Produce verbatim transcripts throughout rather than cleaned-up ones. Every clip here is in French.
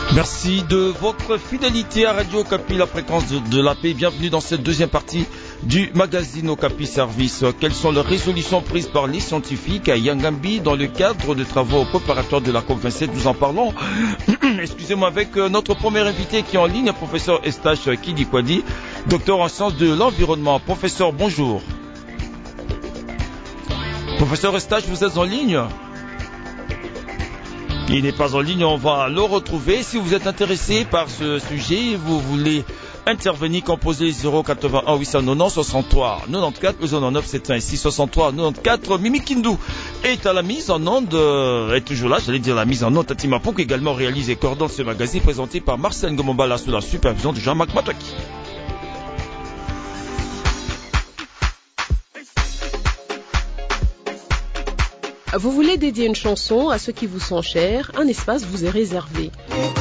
Merci de votre fidélité à Radio Okapi, la fréquence de, de la paix. Bienvenue dans cette deuxième partie du magazine Okapi Service. Quelles sont les résolutions prises par les scientifiques à Yangambi dans le cadre de travaux préparatoires de la COP vingt-sept? Nous en parlons, excusez-moi, avec notre premier invité qui est en ligne, professeur Estache Kidikwadi, docteur en sciences de l'environnement. Professeur, bonjour. Professeur Estache, vous êtes en ligne? Il n'est pas en ligne, on va le retrouver. Si vous êtes intéressé par ce sujet, vous voulez intervenir, composez zéro quatre-vingt-un huit cent quatre-vingt-dix soixante-trois quatre-vingt-quatorze zéro neuf sept cent six soixante-trois quatre-vingt-quatorze. Mimi Kindu est à la mise en onde, euh, est toujours là, j'allais dire la mise en onde. Tati Mapouk également réalise et coordonne ce magazine présenté par Marcel Ngomombala sous la supervision de Jean-Marc Mataki. Vous voulez dédier une chanson à ceux qui vous sont chers, un espace vous est réservé.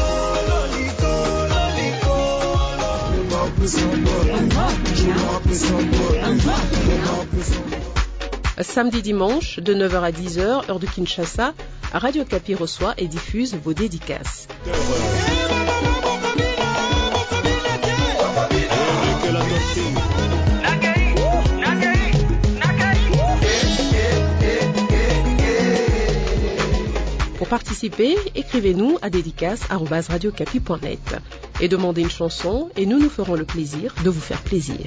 Samedi dimanche, de neuf heures à dix heures, heure de Kinshasa, Radio Okapi reçoit et diffuse vos dédicaces. Pour participer, écrivez-nous à dédicace arobase radio okapi point net et demandez une chanson et nous nous ferons le plaisir de vous faire plaisir.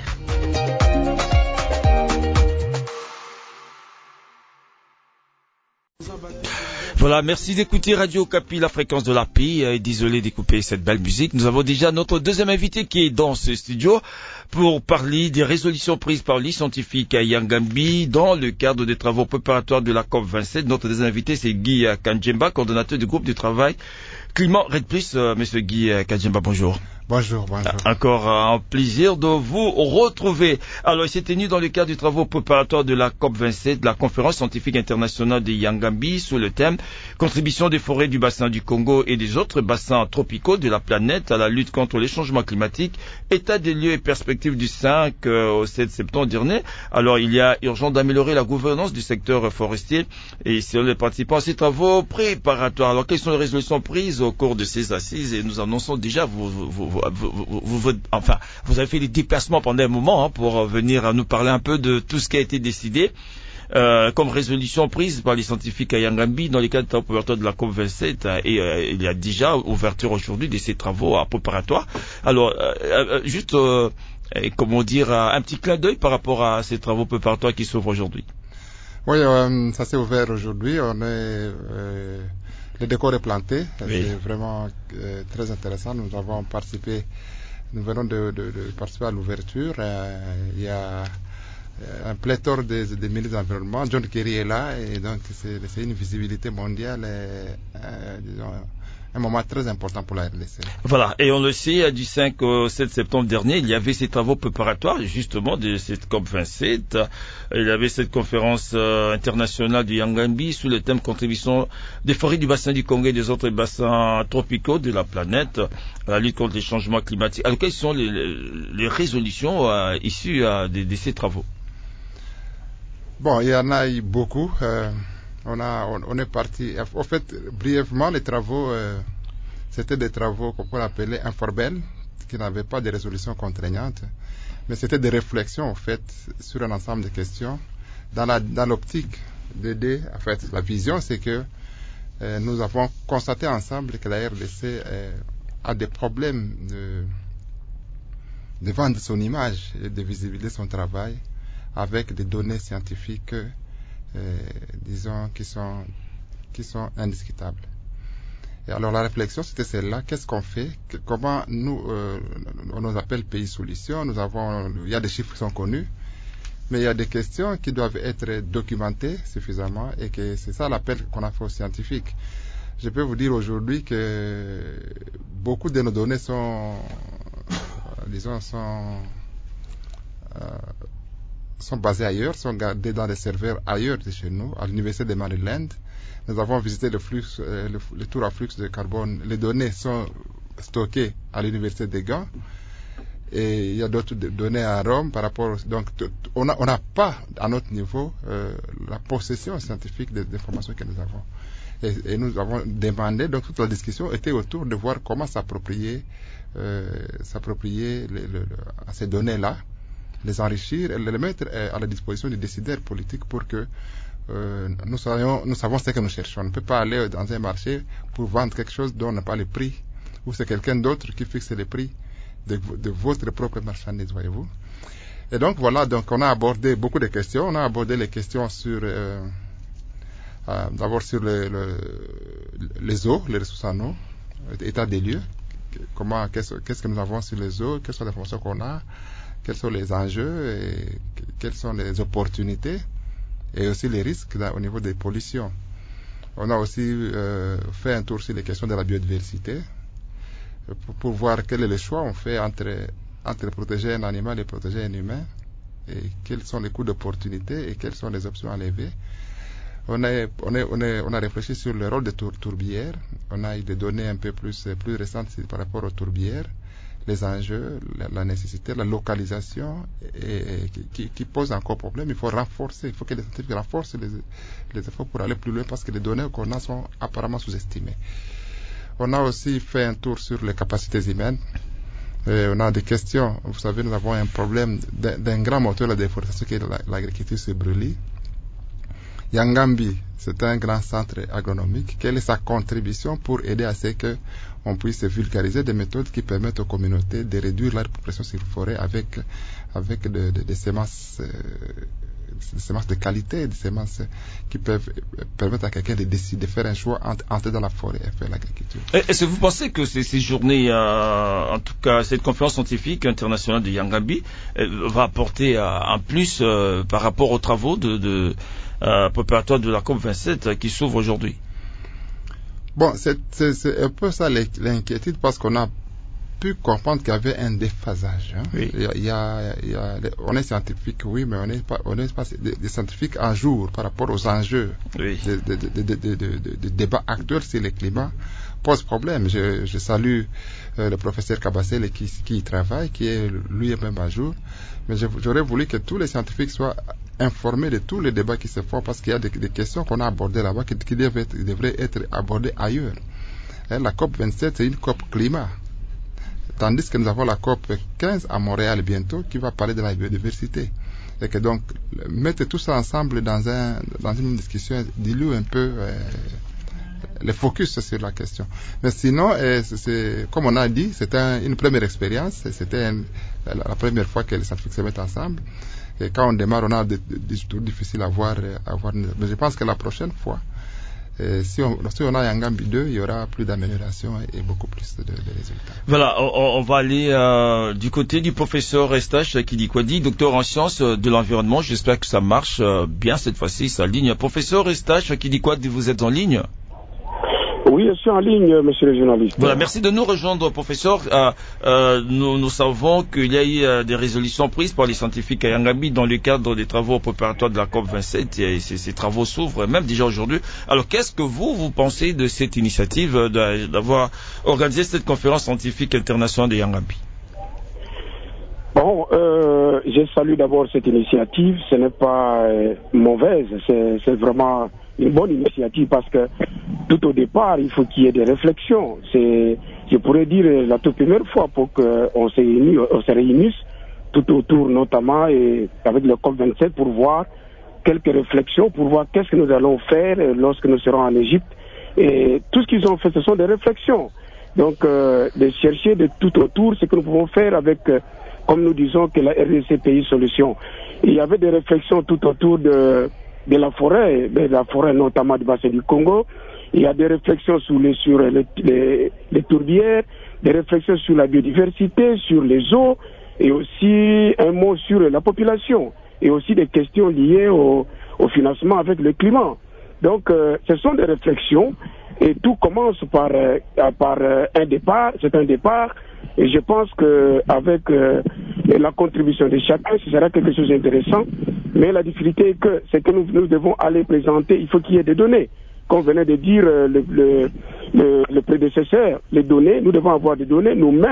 Voilà, merci d'écouter Radio Okapi, la fréquence de la paix. Désolé de couper cette belle musique. Nous avons déjà notre deuxième invité qui est dans ce studio pour parler des résolutions prises par les scientifiques à Yangambi dans le cadre des travaux préparatoires de la COP vingt-sept. Notre deuxième invité, c'est Guy Kanjemba, coordonnateur du groupe de travail Climat Red Plus. Euh, Monsieur Guy Kanjemba, bonjour. Bonjour, bonjour. Encore un plaisir de vous retrouver. Alors, il s'est tenu dans le cadre du travaux préparatoires de la COP vingt-sept, la conférence scientifique internationale de Yangambi, sous le thème « Contribution des forêts du bassin du Congo et des autres bassins tropicaux de la planète à la lutte contre les changements climatiques, état des lieux et perspectives du cinq au sept septembre dernier ». Alors, il y a urgence d'améliorer la gouvernance du secteur forestier et sur les participants à ces travaux préparatoires. Alors, quelles sont les résolutions prises au cours de ces assises? Et nous annonçons déjà vos, vos, vos Vous, vous, vous, vous, enfin, vous avez fait des déplacements pendant un moment hein, pour venir nous parler un peu de tout ce qui a été décidé euh, comme résolution prise par les scientifiques à Yangambi dans les cadres de travaux préparatoires de la COP vingt-sept et euh, il y a déjà ouverture aujourd'hui de ces travaux euh, préparatoires. Alors, euh, euh, juste, euh, comment dire, un petit clin d'œil par rapport à ces travaux préparatoires qui s'ouvrent aujourd'hui. Oui, euh, ça s'est ouvert aujourd'hui. On est... Euh... Le décor est planté, oui. C'est vraiment euh, très intéressant. Nous avons participé, nous venons de, de, de participer à l'ouverture. Euh, il y a euh, un pléthore des de ministres de l'environnement. John Kerry est là et donc c'est, c'est une visibilité mondiale et euh, disons, un moment très important pour la R D C. Voilà, et on le sait, du cinq au sept septembre dernier, il y avait ces travaux préparatoires justement de cette COP vingt-sept. Il y avait cette conférence euh, internationale du Yangambi sous le thème contribution des forêts du bassin du Congo et des autres bassins tropicaux de la planète à la lutte contre les changements climatiques. Alors, quelles sont les, les, les résolutions euh, issues euh, de, de ces travaux? Bon, il y en a eu beaucoup. Euh... On, a, on, on est parti. En fait, brièvement, les travaux, euh, c'était des travaux qu'on appelait informels, qui n'avaient pas de résolution contraignante, mais c'était des réflexions, en fait, sur un ensemble de questions. Dans, la, dans l'optique d'aider, en fait, la vision, c'est que euh, nous avons constaté ensemble que la R D C euh, a des problèmes de, de vendre son image et de visibiliser son travail avec des données scientifiques Euh, disons, qui sont, qui sont indiscutables. Et alors la réflexion, c'était celle-là. Qu'est-ce qu'on fait? que, Comment nous, euh, on nous appelle pays solution. Nous avons, il y a des chiffres qui sont connus, mais il y a des questions qui doivent être documentées suffisamment et que c'est ça l'appel qu'on a fait aux scientifiques. Je peux vous dire aujourd'hui que beaucoup de nos données sont, euh, disons, sont euh, sont basés ailleurs, sont gardés dans des serveurs ailleurs de chez nous, à l'université de Maryland. Nous avons visité le flux, euh, le, le tour à flux de carbone. Les données sont stockées à l'université de Gand. Et il y a d'autres données à Rome par rapport. Donc, on n'a on n'a pas à notre niveau euh, la possession scientifique des informations que nous avons. Et, et nous avons demandé, donc toute la discussion était autour de voir comment s'approprier, euh, s'approprier le, le, à ces données-là, les enrichir et les mettre à la disposition des décideurs politiques pour que euh, nous, soyons, nous savons ce que nous cherchons. On ne peut pas aller dans un marché pour vendre quelque chose dont on n'a pas le prix, ou c'est quelqu'un d'autre qui fixe les prix de, de votre propre marchandise, voyez-vous. Et donc voilà, donc on a abordé beaucoup de questions. On a abordé les questions sur, euh, euh, d'abord sur le, le, les eaux, les ressources en eau, état des lieux, comment, qu'est-ce, qu'est-ce que nous avons sur les eaux, quelles sont les informations qu'on a, quels sont les enjeux et quelles sont les opportunités et aussi les risques au niveau des pollutions. On a aussi euh, fait un tour sur les questions de la biodiversité pour, pour voir quel est le choix on fait entre, entre protéger un animal et protéger un humain et quels sont les coûts d'opportunité et quelles sont les options à lever. On a, on, a, on, a, on a réfléchi sur le rôle des tour, tourbières. On a eu des données un peu plus, plus récentes par rapport aux tourbières, les enjeux, la, la nécessité, la localisation et, et, qui, qui pose encore problème. Il faut renforcer, il faut que les scientifiques renforcent les, les efforts pour aller plus loin parce que les données qu'on a sont apparemment sous-estimées. On a aussi fait un tour sur les capacités humaines. Et on a des questions. Vous savez, nous avons un problème d'un, d'un grand moteur de la déforestation qui est l'agriculture sur brûlis. Yangambi, c'est un grand centre agronomique. Quelle est sa contribution pour aider à ce qu'on puisse vulgariser des méthodes qui permettent aux communautés de réduire leur pression sur la forêt avec, avec de, de, des semences, euh, des semences de qualité, des semences qui peuvent permettre à quelqu'un de décider, de faire un choix entre entrer dans la forêt et faire l'agriculture. Est-ce que vous pensez que ces, ces journées, euh, en tout cas cette conférence scientifique internationale de Yangambi, euh, va apporter euh, un plus euh, par rapport aux travaux de, de Euh, préparatoire de la COP vingt-sept euh, qui s'ouvre aujourd'hui? Bon, c'est, c'est, c'est un peu ça l'inquiétude parce qu'on a pu comprendre qu'il y avait un déphasage. Hein. Oui. Il y a, il y a, il y a, on est scientifique, oui, mais on n'est pas, on n'est pas des, des scientifiques en jour par rapport aux enjeux oui. des de, de, de, de, de, de, de débats actuels sur le climat pose problème. Je, je salue euh, le professeur Kabassel qui, qui y travaille, qui est lui-même à jour, mais je, j'aurais voulu que tous les scientifiques soient informés de tous les débats qui se font parce qu'il y a des, des questions qu'on a abordées là-bas qui, qui devraient, être, devraient être abordées ailleurs. Hein, la COP vingt-sept, c'est une COP climat. Tandis que nous avons la COP quinze à Montréal bientôt qui va parler de la biodiversité. Et que donc, mettre tout ça ensemble dans, un, dans une discussion dilue un peu euh, le focus sur la question. Mais sinon, euh, c'est, c'est, comme on a dit, c'était un, une première expérience. C'était un, la, la première fois que les scientifiques se mettent ensemble. Et quand on démarre, on a des, des, des tours difficiles à voir, à voir. Mais je pense que la prochaine fois, Euh, si, on, si on a Yangambi deux, il y aura plus d'amélioration et beaucoup plus de, de résultats. Voilà, on, on va aller euh, du côté du professeur Estache Kidikwadi, docteur en sciences de l'environnement. J'espère que ça marche euh, bien cette fois-ci, sa ligne. Professeur Estache Kidikwadi, vous êtes en ligne? Oui, je suis en ligne, monsieur le journaliste. Voilà, merci de nous rejoindre, professeur. Euh, euh, nous, nous savons qu'il y a eu euh, des résolutions prises par les scientifiques à Yangambi dans le cadre des travaux préparatoires de la COP vingt-sept et ces, ces travaux s'ouvrent même déjà aujourd'hui. Alors, qu'est-ce que vous, vous pensez de cette initiative de, d'avoir organisé cette conférence scientifique internationale de Yangambi? Bon, euh, je salue d'abord cette initiative. Ce n'est pas euh, mauvaise, c'est, c'est vraiment une bonne initiative parce que tout au départ, il faut qu'il y ait des réflexions. C'est, je pourrais dire, la toute première fois pour qu'on se réunisse, on se réunisse tout autour, notamment et avec le COP vingt-sept, pour voir quelques réflexions, pour voir qu'est-ce que nous allons faire lorsque nous serons en Égypte. Et tout ce qu'ils ont fait, ce sont des réflexions. Donc, euh, de chercher de tout autour ce que nous pouvons faire avec, euh, comme nous disons, que la R D C Pays Solutions. Il y avait des réflexions tout autour de, de la forêt, de la forêt notamment du bassin du Congo. Il y a des réflexions sur les, sur les, les, les tourbières, des réflexions sur la biodiversité, sur les eaux, et aussi un mot sur la population, et aussi des questions liées au, au financement avec le climat. Donc, euh, ce sont des réflexions, et tout commence par, euh, par euh, un départ, c'est un départ, et je pense qu'avec euh, la contribution de chacun, ce sera quelque chose d'intéressant, mais la difficulté est que c'est que nous, nous devons aller présenter, il faut qu'il y ait des données. Comme venait de dire le, le, le, le prédécesseur, les données, nous devons avoir des données nous-mêmes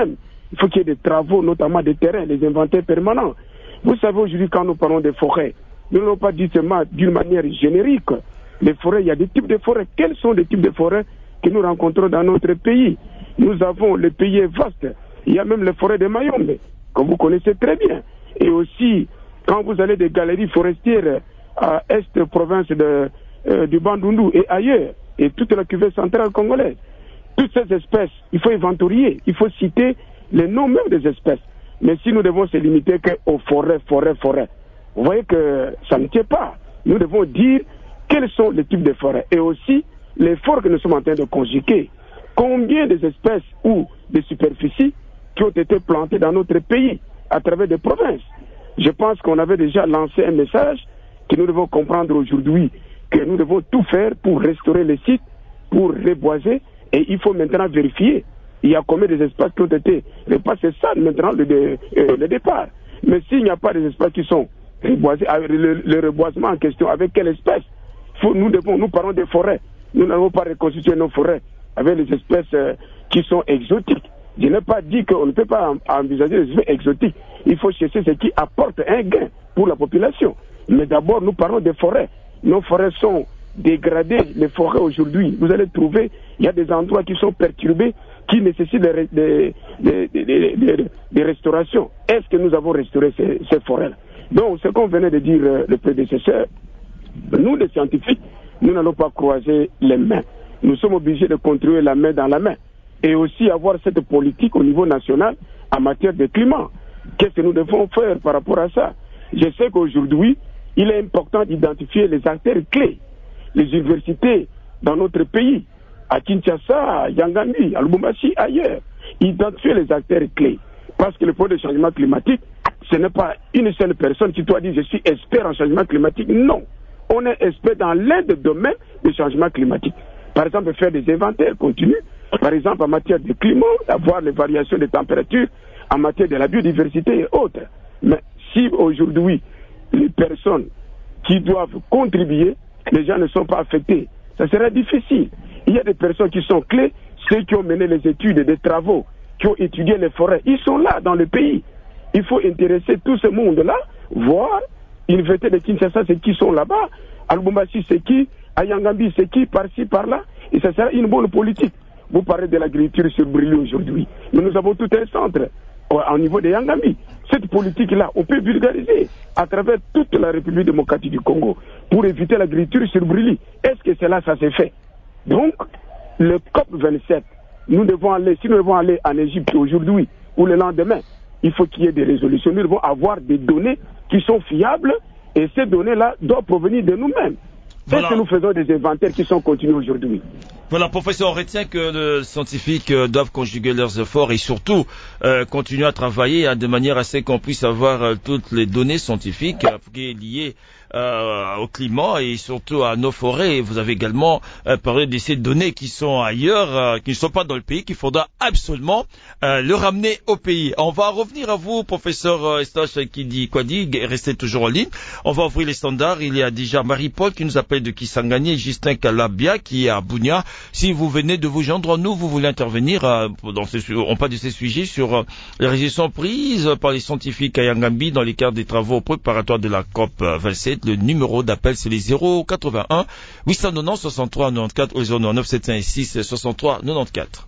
Il faut qu'il y ait des travaux, notamment des terrains, des inventaires permanents. Vous savez, aujourd'hui, quand nous parlons des forêts, nous n'allons pas dit seulement d'une manière générique. Les forêts, il y a des types de forêts. Quels sont les types de forêts que nous rencontrons dans notre pays? Nous avons, le pays est vaste. Il y a même les forêts de Mayombe, que vous connaissez très bien. Et aussi, quand vous allez des galeries forestières à est province de, euh, du Bandundu et ailleurs, et toute la cuvée centrale congolaise, toutes ces espèces, il faut inventorier, il faut citer les noms même des espèces. Mais si nous devons se limiter qu'aux forêts, forêts, forêts, vous voyez que ça ne tient pas. Nous devons dire quels sont les types de forêts et aussi l'effort que nous sommes en train de conjuguer. Combien des espèces ou des superficies qui ont été plantées dans notre pays à travers des provinces. Je pense qu'on avait déjà lancé un message que nous devons comprendre aujourd'hui, que nous devons tout faire pour restaurer les sites, pour reboiser, et il faut maintenant vérifier. Il y a combien des espaces qui ont été repassés, c'est ça maintenant le, de, euh, le départ. Mais s'il n'y a pas des espaces qui sont reboisés, le, le reboisement en question, avec quelle espèce? Faut, nous, devons, nous parlons des forêts. Nous n'avons pas reconstitué nos forêts avec les espèces euh, qui sont exotiques. Je n'ai pas dit qu'on ne peut pas envisager les espèces exotiques. Il faut chercher ce qui apporte un gain pour la population. Mais d'abord, nous parlons des forêts. Nos forêts sont dégradées. Les forêts aujourd'hui, vous allez trouver, il y a des endroits qui sont perturbés, qui nécessitent des, des, des, des, des, des, des restaurations. Est-ce que nous avons restauré ces, ces forêts-là? Donc, ce qu'on venait de dire euh, le prédécesseur, nous, les scientifiques, nous n'allons pas croiser les mains. Nous sommes obligés de contribuer la main dans la main. Et aussi avoir cette politique au niveau national en matière de climat. Qu'est-ce que nous devons faire par rapport à ça? Je sais qu'aujourd'hui, il est important d'identifier les artères clés, les universités dans notre pays, à Kinshasa, à Yangambi, à Lubumbashi, ailleurs. Identifier les artères clés. Parce que le problème du changement climatique, ce n'est pas une seule personne qui doit dire je suis expert en changement climatique. Non. On est expert dans l'un des domaines du changement climatique. Par exemple, faire des inventaires continus. Par exemple, en matière de climat, avoir les variations des températures, en matière de la biodiversité et autres. Mais si aujourd'hui, les personnes qui doivent contribuer, les gens ne sont pas affectés, ça serait difficile. Il y a des personnes qui sont clés, ceux qui ont mené les études, des travaux, qui ont étudié les forêts, ils sont là dans le pays. Il faut intéresser tout ce monde-là, voir, l'université de Kinshasa, c'est qui sont là-bas, à Lubumbashi, c'est qui, à Yangambi, c'est qui, par-ci, par-là, et ça sera une bonne politique. Vous parlez de l'agriculture sur Brûlé aujourd'hui. Mais nous avons tout un centre au niveau de Yangambi. Cette politique-là, on peut vulgariser à travers toute la République démocratique du Congo pour éviter l'agriculture sur Brûlé. Est-ce que cela, ça s'est fait? Donc, le COP vingt-sept, nous devons aller, si nous devons aller en Égypte aujourd'hui ou le lendemain, il faut qu'il y ait des résolutions. Nous devons avoir des données qui sont fiables et ces données-là doivent provenir de nous-mêmes. Voilà. Est-ce que nous faisons des inventaires qui sont continus aujourd'hui? Voilà, professeur, on retient que les scientifiques euh, doivent conjuguer leurs efforts et surtout euh, continuer à travailler hein, de manière à ce qu'on puisse avoir euh, toutes les données scientifiques euh, qui sont liées euh, au climat et surtout à nos forêts. Et vous avez également euh, parlé de ces données qui sont ailleurs, euh, qui ne sont pas dans le pays, qu'il faudra absolument euh, le ramener au pays. On va revenir à vous, professeur euh, Eustache Kidi Kwadi, restez toujours en ligne. On va ouvrir les standards. Il y a déjà Marie-Paul qui nous appelle de Kisangani et Justin Kalabia qui est à Bunia. Si vous venez de vous joindre à nous, vous voulez intervenir, euh, dans ce, on parle de ces sujets sur euh, les résolutions prises par les scientifiques à Yangambi dans le cadre des travaux préparatoires de la COP vingt-sept. Le numéro d'appel, c'est les zéro quatre-vingt-un huit cent quatre-vingt-dix soixante-trois quatre-vingt-quatorze ou zéro neuf sept cent six soixante-trois quatre-vingt-quatorze.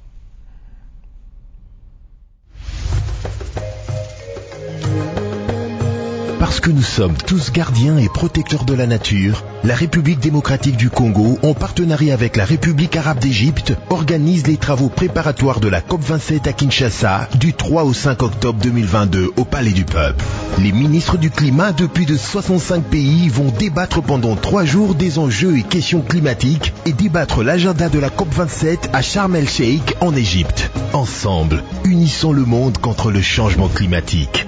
Parce que nous sommes tous gardiens et protecteurs de la nature, la République démocratique du Congo, en partenariat avec la République arabe d'Égypte, organise les travaux préparatoires de la COP vingt-sept à Kinshasa du trois au cinq octobre deux mille vingt-deux au Palais du Peuple. Les ministres du climat de plus de soixante-cinq pays vont débattre pendant trois jours des enjeux et questions climatiques et débattre l'agenda de la COP vingt-sept à Sharm el-Sheikh en Égypte. Ensemble, unissons le monde contre le changement climatique.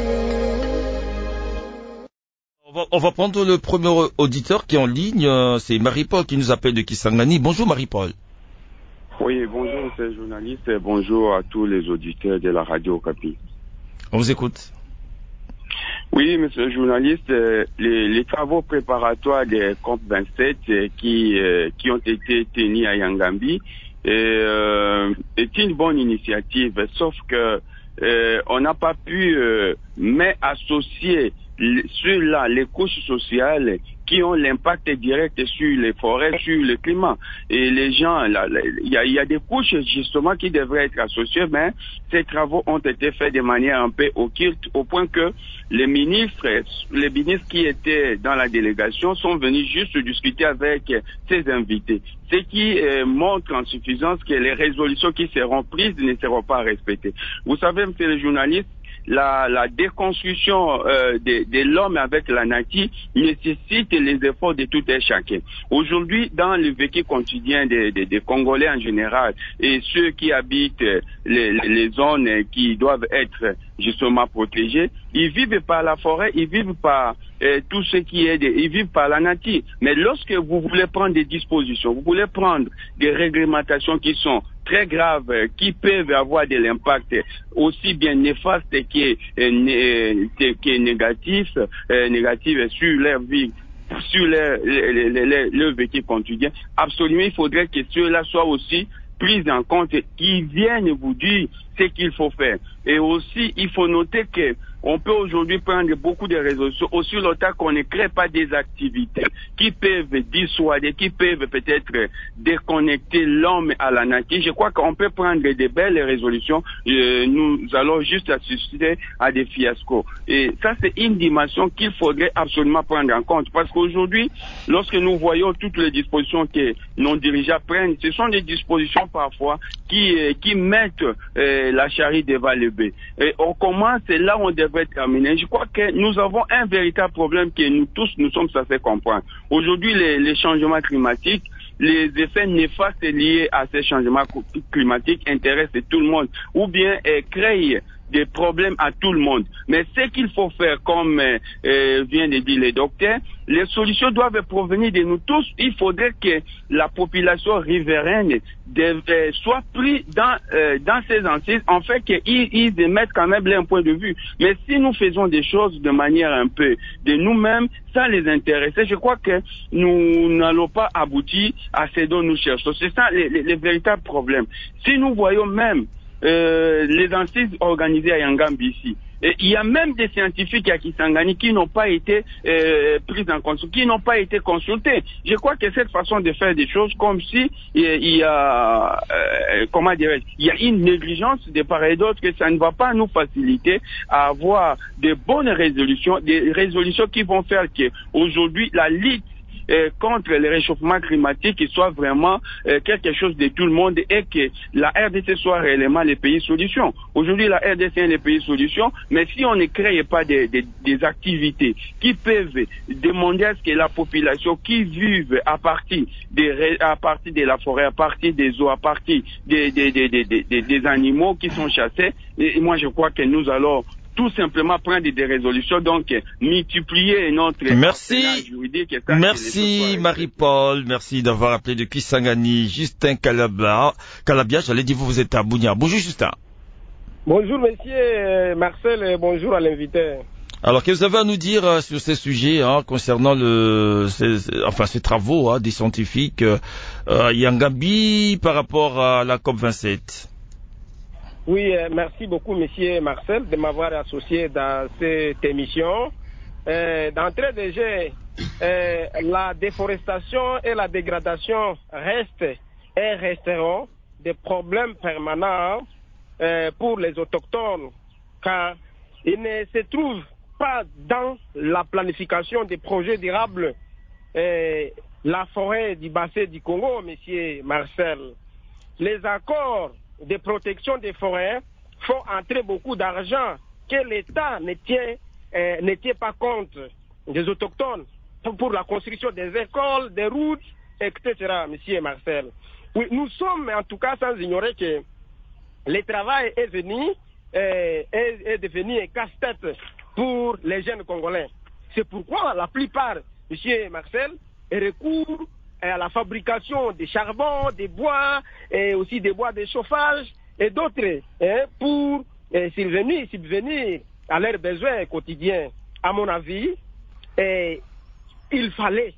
On va, on va prendre le premier auditeur qui est en ligne, c'est Marie-Paul qui nous appelle de Kisangani. Bonjour Marie-Paul. Oui, bonjour monsieur le journaliste et bonjour à tous les auditeurs de la radio Okapi. On vous écoute. Oui, monsieur le journaliste, les, les travaux préparatoires des COP vingt-sept qui, qui ont été tenus à Yangambi est, euh, est une bonne initiative, sauf que euh, on n'a pas pu euh, mais associer ceux-là, les couches sociales qui ont l'impact direct sur les forêts, sur le climat. Et les gens, il y a, y a des couches justement qui devraient être associées, mais ces travaux ont été faits de manière un peu occulte, au point que les ministres, les ministres qui étaient dans la délégation sont venus juste discuter avec ces invités. Ce qui euh, montre en suffisance que les résolutions qui seront prises ne seront pas respectées. Vous savez, monsieur le journaliste, La, la déconstruction euh, de, de l'homme avec la nature nécessite les efforts de tout un chacun. Aujourd'hui, dans le vécu quotidien des, des, des Congolais en général et ceux qui habitent les, les zones qui doivent être justement protégées, ils vivent par la forêt, ils vivent par euh, tout ce qui est, de, ils vivent par la nature. Mais lorsque vous voulez prendre des dispositions, vous voulez prendre des réglementations qui sont très graves, qui peuvent avoir de l'impact aussi bien néfaste que, euh, que négatif, euh, négatif sur leur vie, sur leur, leur, leur, leur vécu quotidien. Absolument, il faudrait que ceux-là soient aussi pris en compte, qu'ils viennent vous dire ce qu'il faut faire. Et aussi, il faut noter que on peut aujourd'hui prendre beaucoup de résolutions, aussi longtemps qu'on ne crée pas des activités qui peuvent dissuader, qui peuvent peut-être déconnecter l'homme à la nature. Je crois qu'on peut prendre de belles résolutions, euh, nous allons juste assister à des fiascos. Et ça, c'est une dimension qu'il faudrait absolument prendre en compte. Parce qu'aujourd'hui, lorsque nous voyons toutes les dispositions que nos dirigeants prennent, ce sont des dispositions parfois qui, euh, qui mettent euh, la charrue devant le bœuf. Et on commence, c'est là où on devrait terminer. Je crois que nous avons un véritable problème que nous tous, nous sommes censés comprendre. Aujourd'hui, les, les changements climatiques, les effets néfastes liés à ces changements climatiques intéressent tout le monde, ou bien euh, créent des problèmes à tout le monde. Mais ce qu'il faut faire, comme euh, euh, vient de dire le docteur, les solutions doivent provenir de nous tous. Il faudrait que la population riveraine de, euh, soit prise dans, euh, dans ces assises, en fait qu'ils ils émettent quand même leur point de vue. Mais si nous faisons des choses de manière un peu de nous-mêmes, sans les intéresser, je crois que nous n'allons pas aboutir à ce dont nous cherchons. C'est ça les, les, les véritables problèmes. Si nous voyons même Euh, les assises organisées à Yangambi ici. Et il y a même des scientifiques à Kisangani qui n'ont pas été euh, pris en compte, qui n'ont pas été consultés. Je crois que cette façon de faire des choses, comme si euh, il y a, euh, comment dirais-je, il y a une négligence de part et d'autre, que ça ne va pas nous faciliter à avoir de bonnes résolutions, des résolutions qui vont faire que aujourd'hui la lutte Euh, contre le réchauffement climatique soit vraiment euh, quelque chose de tout le monde et que la R D C soit réellement les pays solutions. Aujourd'hui, la R D C est les pays solutions, mais si on ne crée pas des, des, des activités qui peuvent demander à ce que la population qui vive à partir des, à partir de la forêt, à partir des eaux, à partir des, des, des, des, des, des animaux qui sont chassés, et moi je crois que nous allons tout simplement prendre des résolutions, donc multiplier notre merci juridique. Merci Marie-Paul, merci d'avoir appelé de Kisangani. Justin Calabia, Calabia, j'allais dire vous, vous êtes à Bunia. Bonjour Justin. Bonjour monsieur Marcel et bonjour à l'invité. Alors, qu'est-ce que vous avez à nous dire euh, sur ces sujets hein, concernant le, ces, enfin, ces travaux hein, des scientifiques euh, Yangambi par rapport à la COP vingt-sept? Oui, euh, merci beaucoup, monsieur Marcel, de m'avoir associé dans cette émission. Euh, D'entrée de jeu, euh, la déforestation et la dégradation restent et resteront des problèmes permanents euh, pour les autochtones, car ils ne se trouvent pas dans la planification des projets durables. Euh, la forêt du bassin du Congo, monsieur Marcel, les accords de protection des forêts font entrer beaucoup d'argent que l'État ne tient, euh, ne tient pas compte des autochtones pour, pour la construction des écoles, des routes, et cetera, monsieur Marcel. Oui, nous sommes en tout cas sans ignorer que le travail est venu, euh, est, est devenu un casse-tête pour les jeunes Congolais. C'est pourquoi la plupart, monsieur Marcel, recourent à la fabrication des charbons, des bois, et aussi des bois de chauffage et d'autres hein, pour euh, subvenir, subvenir à leurs besoins quotidiens. À mon avis, et il fallait,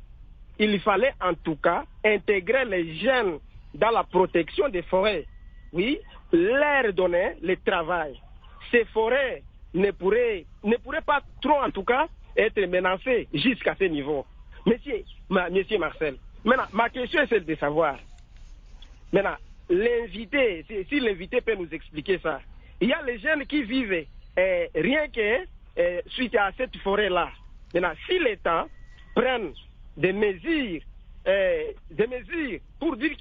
il fallait en tout cas intégrer les jeunes dans la protection des forêts. Oui, leur donner le travail. ces forêts ne pourraient, ne pourraient pas trop, en tout cas, être menacées jusqu'à ce niveau. Monsieur, ma, monsieur Marcel, maintenant, ma question est celle de savoir, maintenant, l'invité, si, si l'invité peut nous expliquer ça, il y a les jeunes qui vivent eh, rien que eh, suite à cette forêt-là. Maintenant, si l'État prenne des mesures, eh, des mesures pour dire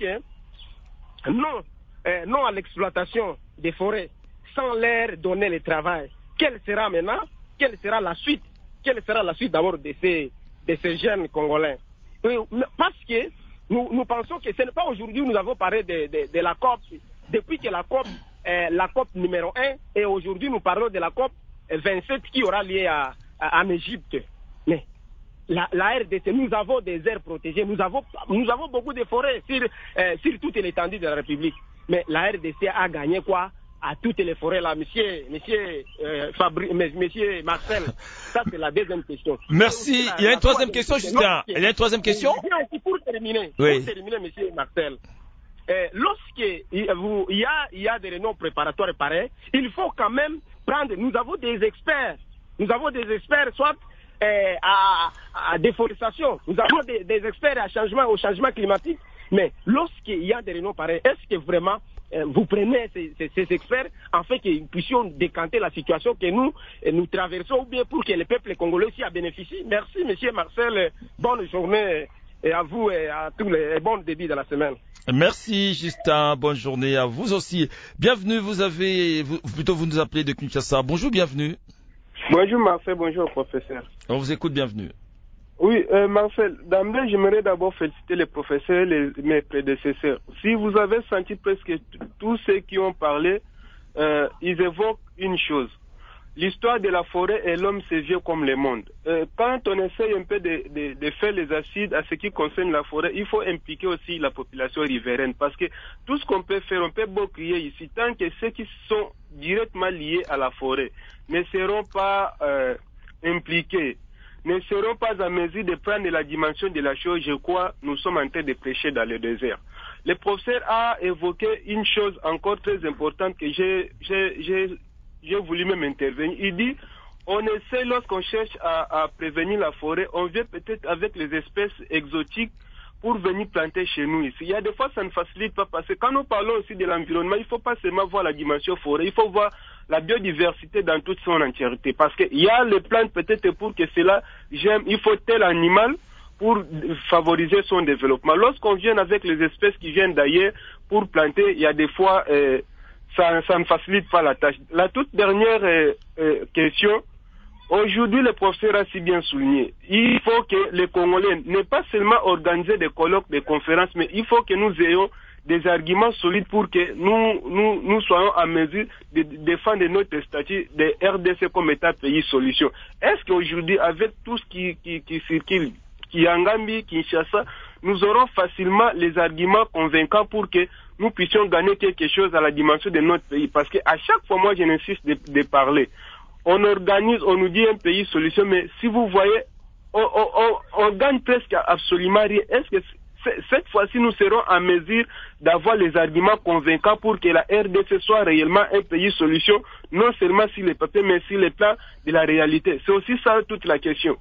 que non, eh, non à l'exploitation des forêts sans leur donner le travail, quelle sera maintenant, quelle sera la suite, quelle sera la suite d'abord de ces, de ces jeunes Congolais? Parce que nous, nous pensons que ce n'est pas aujourd'hui où nous avons parlé de, de, de la COP, depuis que la COP, euh, la COP numéro un, et aujourd'hui nous parlons de la COP vingt-sept qui aura lieu à, à, en Égypte. Mais la, la R D C, nous avons des aires protégées, nous avons, nous avons beaucoup de forêts sur, euh, sur toute l'étendue de la République. Mais la R D C a gagné quoi à toutes les forêts là, monsieur, monsieur, euh, Fabri, monsieur Marcel? Ça, c'est la deuxième question. Merci. Il y a une troisième question, Justin. Il y a une troisième question? Pour terminer, oui. pour terminer, monsieur Marcel. Euh, lorsque il y a, il y a des réunions préparatoires pareilles, il faut quand même prendre, nous avons des experts, nous avons des experts soit euh, à, à déforestation, nous avons des, des experts à changement, au changement climatique, mais lorsqu'il y a des réunions pareilles, est-ce que vraiment euh, vous prenez ces, ces, ces experts afin que nous puissions décanter la situation que nous, nous traversons, ou bien pour que le peuple congolais aussi en bénéficie? Merci, monsieur Marcel, bonne journée et à vous et à tous les bons débuts de la semaine. Merci Justin, bonne journée à vous aussi. Bienvenue, vous avez, vous, plutôt vous nous appelez de Kinshasa. Bonjour, bienvenue. Bonjour Marcel, bonjour professeur. On vous écoute, bienvenue. Oui, euh, Marcel, d'emblée, j'aimerais d'abord féliciter les professeurs, les, mes prédécesseurs. Si vous avez senti presque tous ceux qui ont parlé, euh, ils évoquent une chose. L'histoire de la forêt et l'homme, c'est vieux comme le monde. Euh, quand on essaye un peu de, de, de faire les acides à ce qui concerne la forêt, il faut impliquer aussi la population riveraine. Parce que tout ce qu'on peut faire, on peut beau crier ici, tant que ceux qui sont directement liés à la forêt ne seront pas euh, impliqués, ne seront pas à mesure de prendre la dimension de la chose, je crois, nous sommes en train de prêcher dans le désert. Le professeur a évoqué une chose encore très importante que j'ai, j'ai, j'ai J'ai voulu même intervenir. Il dit, on essaie, lorsqu'on cherche à, à prévenir la forêt, on vient peut-être avec les espèces exotiques pour venir planter chez nous ici. Il y a des fois, ça ne facilite pas parce que quand nous parlons aussi de l'environnement, il ne faut pas seulement voir la dimension forêt, il faut voir la biodiversité dans toute son entièreté. Parce qu'il y a les plantes peut-être pour que cela, j'aime, il faut tel animal pour favoriser son développement. Lorsqu'on vient avec les espèces qui viennent d'ailleurs pour planter, il y a des fois... Euh, Ça, ça ne facilite pas la tâche. La toute dernière euh, euh, question, aujourd'hui le professeur a si bien souligné, il faut que les Congolais n'aient pas seulement organisé des colloques, des conférences, mais il faut que nous ayons des arguments solides pour que nous, nous, nous soyons en mesure de, de défendre notre statut de R D C comme État pays solution. Est-ce qu'aujourd'hui, avec tout ce qui, qui, qui circule, qui est en Gambie, Kinshasa, nous aurons facilement les arguments convaincants pour que nous puissions gagner quelque chose à la dimension de notre pays. Parce qu'à chaque fois, moi, je n'insiste de, de parler. On organise, on nous dit un pays solution, mais si vous voyez, on, on, on, on gagne presque absolument rien. Est-ce que cette fois-ci, nous serons en mesure d'avoir les arguments convaincants pour que la R D C soit réellement un pays solution, non seulement sur les papiers, mais sur le plan de la réalité? C'est aussi ça toute la question.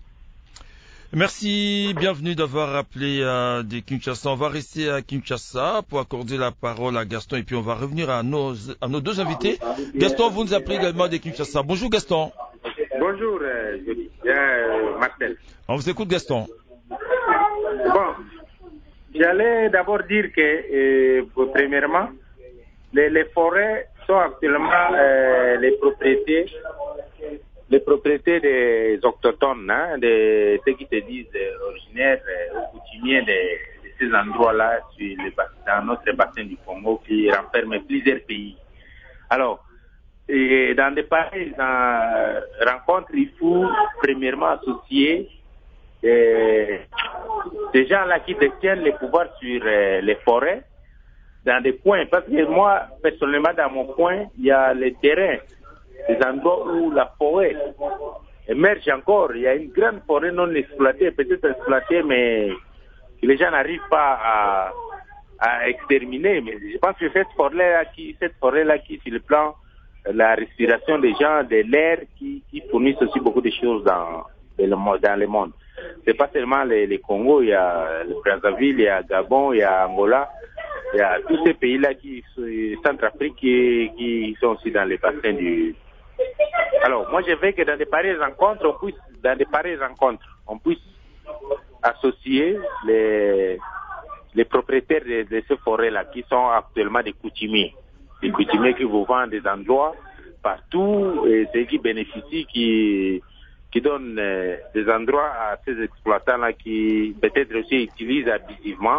Merci, bienvenue d'avoir appelé euh, de Kinshasa. On va rester à Kinshasa pour accorder la parole à Gaston et puis on va revenir à nos, à nos deux invités. Gaston, vous nous appelez également de Kinshasa. Bonjour Gaston. Bonjour euh, euh, Marcel. On vous écoute Gaston. Bon, j'allais d'abord dire que euh, premièrement, les, les forêts sont actuellement euh, les propriétés les propriétés des autochtones, hein, de ceux qui se disent euh, originaires euh, ou coutumiers de, de ces endroits-là sur les, dans notre bassin du Congo qui renferme plusieurs pays. Alors, et dans des pareilles euh, rencontres, il faut premièrement associer euh, des gens-là qui détiennent le pouvoir sur euh, les forêts dans des points. Parce que moi, personnellement, dans mon coin, il y a les terrains, des endroits où la forêt émerge encore. Il y a une grande forêt non exploitée, peut-être exploitée, mais que les gens n'arrivent pas à, à exterminer. Mais je pense que cette forêt-là qui, cette forêt-là qui, sur le plan la respiration des gens, de l'air qui, qui fournissent aussi beaucoup de choses dans, dans, le, dans le monde. C'est pas seulement les, les Congo, il y a le Brazzaville, il y a Gabon, il y a Angola, il y a tous ces pays-là qui sont Centrafrique qui, qui sont aussi dans les bassins du. Alors, moi, je veux que dans des pareilles rencontres, on puisse, dans des pareilles rencontres, on puisse associer les, les propriétaires de, de ces forêts-là, qui sont actuellement des coutumiers, des coutumiers qui vous vendent des endroits partout, et ceux qui bénéficient, qui, qui donnent euh, des endroits à ces exploitants-là qui peut-être aussi utilisent abusivement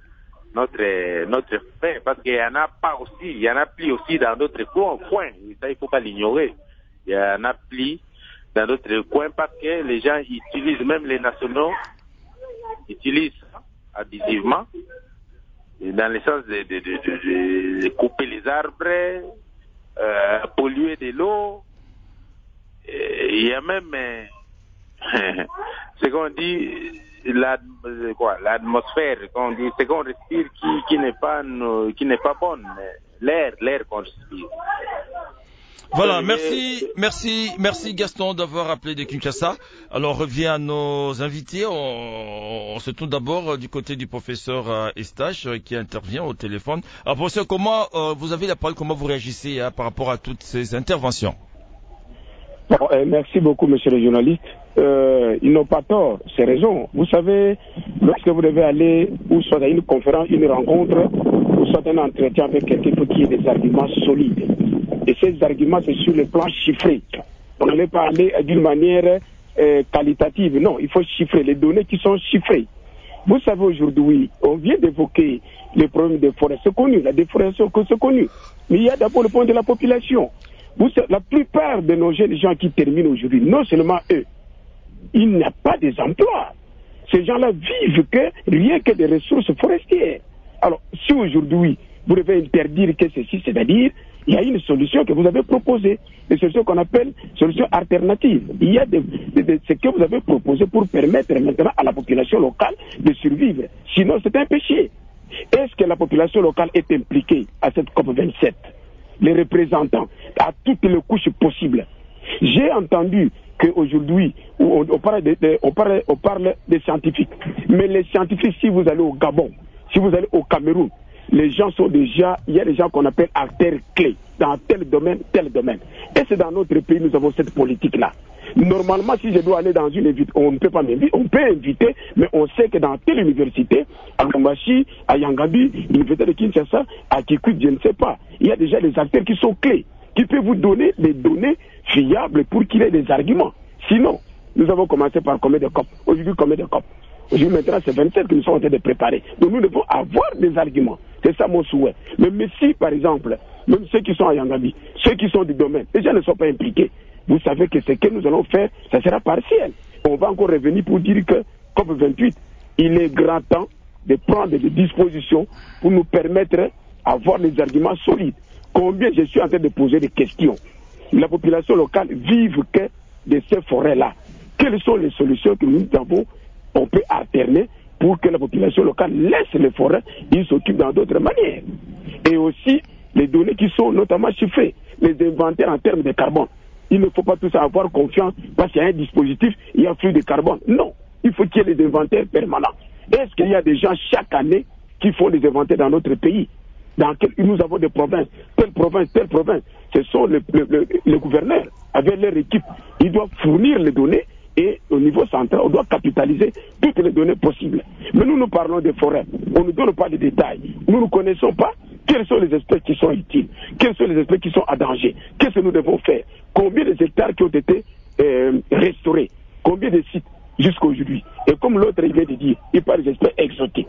notre notre fait, parce qu'il y en a pas aussi, il y en a plus aussi dans d'autres coins, coins. Ça il faut pas l'ignorer. Il y en a plus dans d'autres coins parce que les gens utilisent, même les nationaux utilisent abusivement, dans le sens de, de, de, de, de couper les arbres, euh, polluer de l'eau. Et il y a même euh, ce qu'on dit, la, quoi, l'atmosphère, qu'on dit, ce qu'on respire qui, qui n'est pas, qui n'est pas bonne, l'air, l'air qu'on respire. Voilà, merci, merci, merci Gaston d'avoir appelé de Kinshasa. Alors, on revient à nos invités. On, on se tourne d'abord du côté du professeur euh, Estache euh, qui intervient au téléphone. Alors, professeur, comment euh, vous avez la parole, comment vous réagissez hein, par rapport à toutes ces interventions? Bon, euh, merci beaucoup, monsieur le journaliste. Euh, ils n'ont pas tort, c'est raison. Vous savez, lorsque vous devez aller ou soit à une conférence, une rencontre, ou soit un entretien avec quelqu'un, il faut qu'il y ait des arguments solides. Et ces arguments, c'est sur le plan chiffré. On n'allait pas aller d'une manière euh, qualitative. Non, il faut chiffrer les données qui sont chiffrées. Vous savez, aujourd'hui, on vient d'évoquer les problèmes des forêts. C'est connu, la déforestation, c'est connu. Mais il y a d'abord le point de la population. Vous savez, la plupart de nos jeunes gens qui terminent aujourd'hui, non seulement eux, il n'y a pas des emplois. Ces gens-là vivent que rien que des ressources forestières. Alors, si aujourd'hui, vous devez interdire que ceci, c'est-à-dire, il y a une solution que vous avez proposée, une solution qu'on appelle solution alternative. Il y a des, des, des, ce que vous avez proposé pour permettre maintenant à la population locale de survivre. Sinon, c'est un péché. Est-ce que la population locale est impliquée à cette COP vingt-sept? Les représentants, à toutes les couches possibles. J'ai entendu qu'aujourd'hui, on, on, parle de, de, on, parle, on parle des scientifiques. Mais les scientifiques, si vous allez au Gabon, si vous allez au Cameroun, les gens sont déjà, il y a des gens qu'on appelle acteurs clés dans tel domaine, tel domaine. Et c'est dans notre pays, nous avons cette politique-là. Normalement, si je dois aller dans une invite, on ne peut pas m'inviter, on peut inviter, mais on sait que dans telle université, à Lumbashi, à Yangabi, l'université de Kinshasa, à Kikwit, je ne sais pas, il y a déjà des acteurs qui sont clés, qui peuvent vous donner des données fiables pour qu'il y ait des arguments. Sinon, nous avons commencé par combien de COP? Aujourd'hui, combien de COP? Aujourd'hui, maintenant, c'est vingt-sept que nous sommes en train de préparer. Donc, nous devons avoir des arguments. C'est ça mon souhait. Mais, mais si, par exemple, même ceux qui sont à Yangabi, ceux qui sont du domaine, les gens ne sont pas impliqués, vous savez que ce que nous allons faire, ça sera partiel. On va encore revenir pour dire que COP vingt-huit, il est grand temps de prendre des dispositions pour nous permettre d'avoir des arguments solides. Combien je suis en train de poser des questions. La population locale vive que de ces forêts-là. Quelles sont les solutions que nous avons, on peut alterner pour que la population locale laisse les forêts, ils s'occupent dans d'autres manières. Et aussi, les données qui sont notamment chiffrées, les inventaires en termes de carbone. Il ne faut pas tous avoir confiance parce qu'il y a un dispositif, il y a un flux de carbone. Non, il faut qu'il y ait des inventaires permanents. Est-ce qu'il y a des gens chaque année qui font des inventaires dans notre pays? Dans quel, nous avons des provinces, telle province, telle province. Ce sont les, les, les gouverneurs, avec leur équipe, ils doivent fournir les données et au niveau central, on doit capitaliser toutes les données possibles. Mais nous, nous parlons des forêts, on ne donne pas de détails. Nous ne connaissons pas quelles sont les espèces qui sont utiles, quelles sont les espèces qui sont à danger, qu'est-ce que nous devons faire, combien de hectares qui ont été euh, restaurés, combien de sites jusqu'à aujourd'hui. Et comme l'autre vient de dire, il parle des espèces exotiques.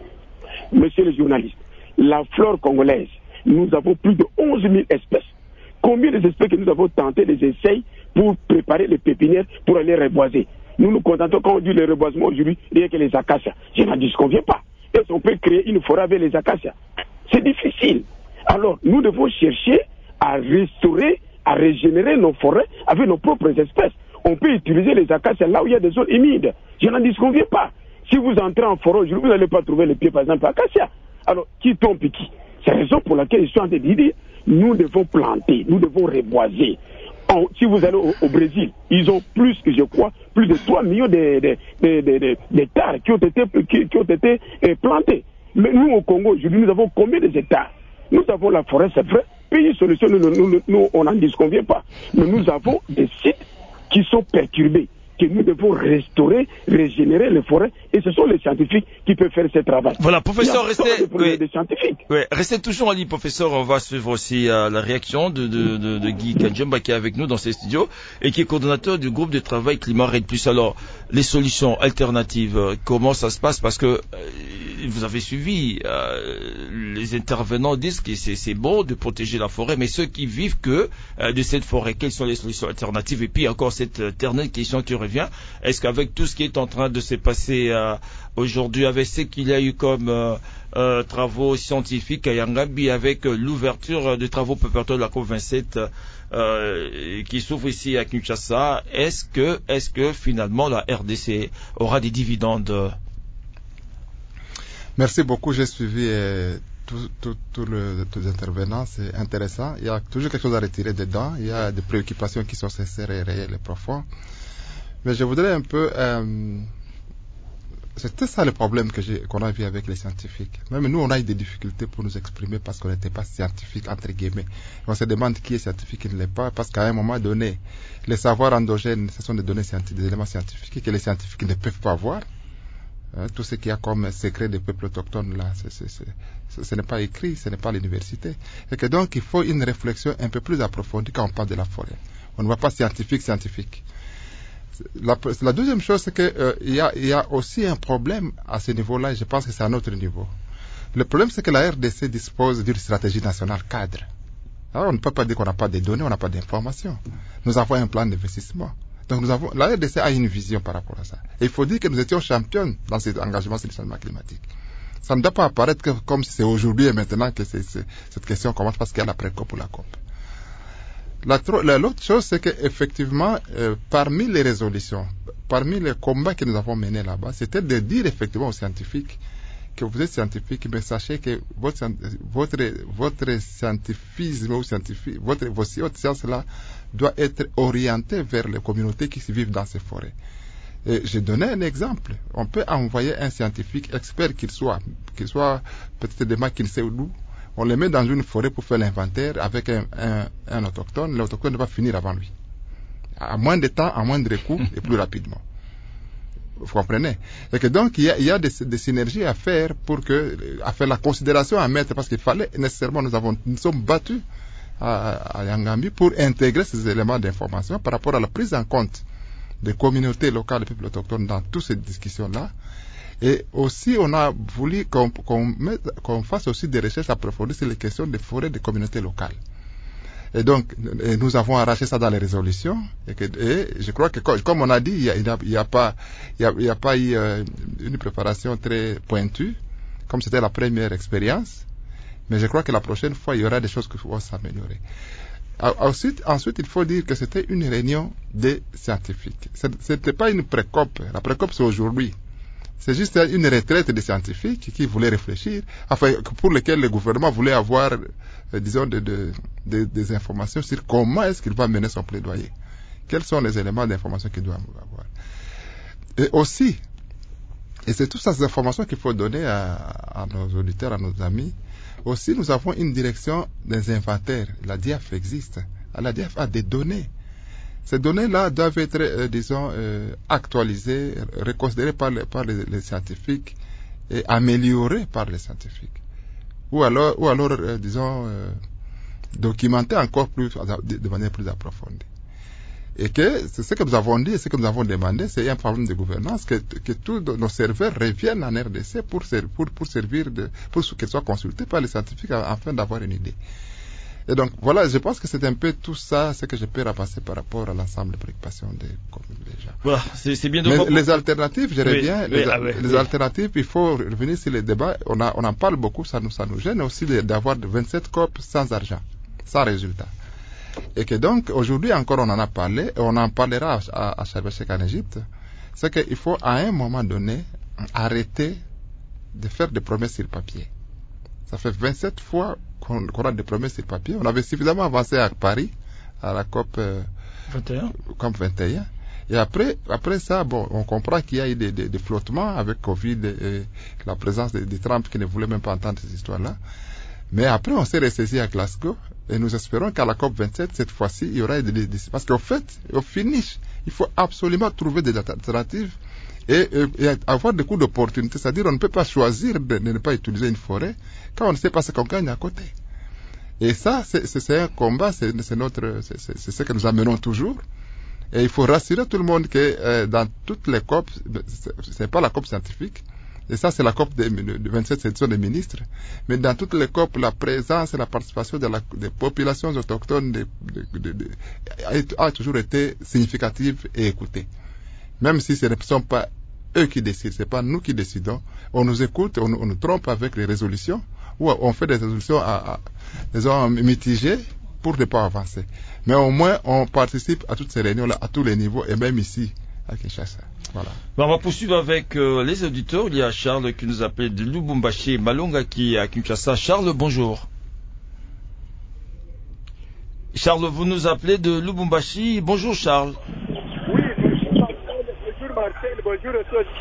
Monsieur le journaliste, la flore congolaise, nous avons plus de onze mille espèces. Combien d'espèces que nous avons tenté les essais pour préparer les pépinières pour aller reboiser? Nous nous contentons quand on dit le reboisement aujourd'hui, rien que les acacias. Je n'en dis qu'on ne vient pas. Est-ce qu'on peut créer une forêt avec les acacias? C'est difficile. Alors, nous devons chercher à restaurer, à régénérer nos forêts avec nos propres espèces. On peut utiliser les acacias là où il y a des zones humides. Je n'en dis qu'on ne vient pas. Si vous entrez en forêt aujourd'hui, vous n'allez pas trouver les pieds, par exemple, acacias. Alors, qui tombe qui? C'est la raison pour laquelle ils sont en train de dire, nous devons planter, nous devons reboiser. En, si vous allez au, au Brésil, ils ont plus, je crois, plus de trois millions d'hectares qui ont été, qui, qui ont été eh, plantés. Mais nous, au Congo, aujourd'hui, nous avons combien d'hectares? Nous avons la forêt, c'est vrai. Pays solution, nous, nous, nous on n'en disconvient pas. Mais nous avons des sites qui sont perturbés, que nous devons restaurer, régénérer les forêts, et ce sont les scientifiques qui peuvent faire ce travail. Voilà, professeur, restez, oui, des scientifiques. Oui, restez toujours en ligne, professeur. On va suivre aussi euh, la réaction de, de, de, de Guy Kadjumba qui est avec nous dans ces studios et qui est coordonnateur du groupe de travail Climat Red Plus. Alors, les solutions alternatives, euh, comment ça se passe? Parce que euh, vous avez suivi, euh, les intervenants disent que c'est, c'est bon de protéger la forêt, mais ceux qui vivent que euh, de cette forêt, quelles sont les solutions alternatives? Et puis encore cette éternelle question qui revient, est-ce qu'avec tout ce qui est en train de se passer euh, aujourd'hui, avec ce qu'il y a eu comme euh, euh, travaux scientifiques à Yangambi, avec euh, l'ouverture de travaux préparatoires de la COP vingt-sept euh, qui s'ouvre ici à Kinshasa, est-ce que, est-ce que finalement la R D C aura des dividendes? Merci beaucoup, j'ai suivi euh, tous tout, tout le, tous les intervenants, c'est intéressant. Il y a toujours quelque chose à retirer dedans, il y a des préoccupations qui sont sincères et réelles et profondes. Mais je voudrais un peu... Euh, c'était ça le problème que j'ai, qu'on a vu avec les scientifiques. Même nous, on a eu des difficultés pour nous exprimer parce qu'on n'était pas scientifique, entre guillemets. On se demande qui est scientifique et qui ne l'est pas, parce qu'à un moment donné, les savoirs endogènes, ce sont des données scientifiques, des éléments scientifiques que les scientifiques ne peuvent pas voir. Hein, tout ce qu'il y a comme secret des peuples autochtones, là, c'est, c'est, c'est, c'est, ce n'est pas écrit, ce n'est pas à l'université. Et que donc, il faut une réflexion un peu plus approfondie quand on parle de la forêt. On ne voit pas scientifique, scientifique. La, la deuxième chose, c'est qu'il euh, y, a, y a aussi un problème à ce niveau-là, et je pense que c'est à notre niveau. Le problème, c'est que la R D C dispose d'une stratégie nationale cadre. Alors, on ne peut pas dire qu'on n'a pas de données, on n'a pas d'informations. Nous avons un plan d'investissement. Donc, nous avons, la R D C a une vision par rapport à ça. Et il faut dire que nous étions champions dans cet engagement sur le changement climatique. Ça ne doit pas apparaître que, comme si c'est aujourd'hui et maintenant que c'est, c'est, cette question commence parce qu'il y a l'après-COP ou la COP. La, la, l'autre chose, c'est qu'effectivement, euh, parmi les résolutions, parmi les combats que nous avons menés là-bas, c'était de dire effectivement aux scientifiques que vous êtes scientifiques, mais sachez que votre, votre, votre scientifisme ou scientifique, votre, votre science-là doit être orientée vers les communautés qui vivent dans ces forêts. Et j'ai donné un exemple. On peut envoyer un scientifique expert qu'il soit, qu'il soit peut-être des mains qui ne sait où, on les met dans une forêt pour faire l'inventaire avec un, un, un autochtone. L'autochtone va finir avant lui. À moins de temps, à moindre coût et plus rapidement. Vous comprenez? Et que donc, il y a, il y a des, des synergies à faire pour que, à faire la considération à mettre, parce qu'il fallait nécessairement, nous avons, nous sommes battus à, à Yangambi pour intégrer ces éléments d'information par rapport à la prise en compte des communautés locales et peuples autochtones dans toutes ces discussions-là. Et aussi, on a voulu qu'on, qu'on, mette, qu'on fasse aussi des recherches approfondies sur les questions des forêts des communautés locales. Et donc, et nous avons arraché ça dans les résolutions. Et, que, et je crois que, comme on a dit, il n'y a, il y a, a pas, il y a, il y a pas eu euh, une préparation très pointue, comme c'était la première expérience. Mais je crois que la prochaine fois, il y aura des choses qui vont s'améliorer. Ensuite, ensuite, il faut dire que c'était une réunion des scientifiques. Ce n'était pas une pré-COP. La pré-COP, c'est aujourd'hui. C'est juste une retraite des scientifiques qui voulaient réfléchir, enfin, pour lesquels le gouvernement voulait avoir, euh, disons, de, de, de, des informations sur comment est-ce qu'il va mener son plaidoyer. Quels sont les éléments d'information qu'il doit avoir. Et aussi, et c'est toutes ces informations qu'il faut donner à, à nos auditeurs, à nos amis, aussi nous avons une direction des inventaires. La D I A F existe. La D I A F a des données. Ces données-là doivent être, euh, disons, euh, actualisées, reconsidérées par, les, par les, les scientifiques et améliorées par les scientifiques. Ou alors, ou alors euh, disons, euh, documentées encore plus, de, de manière plus approfondie. Et que c'est ce que nous avons dit et ce que nous avons demandé, c'est un problème de gouvernance, que, que tous nos serveurs reviennent en R D C pour, pour, pour servir, de, pour qu'ils soient consultés par les scientifiques afin d'avoir une idée. Et donc, voilà, je pense que c'est un peu tout ça, ce que je peux rapasser par rapport à l'ensemble des préoccupations des, des gens. Voilà, c'est, c'est bien de Mais voir. les alternatives, je reviens, oui, les, oui, ah, oui, les oui. alternatives, il faut revenir sur les débats, on, a, on en parle beaucoup, ça nous, ça nous gêne aussi d'avoir vingt-sept COP sans argent, sans résultat. Et que donc, aujourd'hui encore, on en a parlé, et on en parlera à, à Sharm el-Sheikh en Égypte, c'est qu'il faut à un moment donné arrêter de faire des promesses sur papier. Ça fait vingt-sept fois qu'on, qu'on a des promesses sur papier. On avait suffisamment avancé à Paris, à la COP euh, vingt et un. COP vingt et un. Et après, après ça, bon, on comprend qu'il y a eu des, des, des flottements avec Covid et la présence de, de Trump qui ne voulait même pas entendre ces histoires-là. Mais après, on s'est ressaisi à Glasgow et nous espérons qu'à la COP vingt-sept, cette fois-ci, il y aura des... des parce qu'au fait, au finish, il faut absolument trouver des alternatives et, et, et avoir des coups d'opportunité. C'est-à-dire, on ne peut pas choisir de, de ne pas utiliser une forêt quand on ne sait pas ce qu'on gagne à côté. Et ça, c'est, c'est, c'est un combat, c'est, c'est, notre, c'est, c'est, c'est ce que nous amenons toujours. Et il faut rassurer tout le monde que euh, dans toutes les COP, ce n'est pas la COP scientifique, et ça c'est la COP de, de vingt-sept éditions des ministres, mais dans toutes les COP, la présence et la participation de la, des populations autochtones de, de, de, de, a, a toujours été significative et écoutée. Même si ce ne sont pas eux qui décident, ce n'est pas nous qui décidons, on nous écoute, on, on nous trompe avec les résolutions, ou on fait des résolutions à, à, disons, mitigées pour ne pas avancer. Mais au moins, on participe à toutes ces réunions-là, à tous les niveaux, et même ici, à Kinshasa. Voilà. Bon, on va poursuivre avec euh, les auditeurs. Il y a Charles qui nous appelle de Lubumbashi, Malonga qui est à Kinshasa. Charles, bonjour. Charles, vous nous appelez de Lubumbashi. Bonjour, Charles. Oui, bonjour Marcel, bonjour à tous.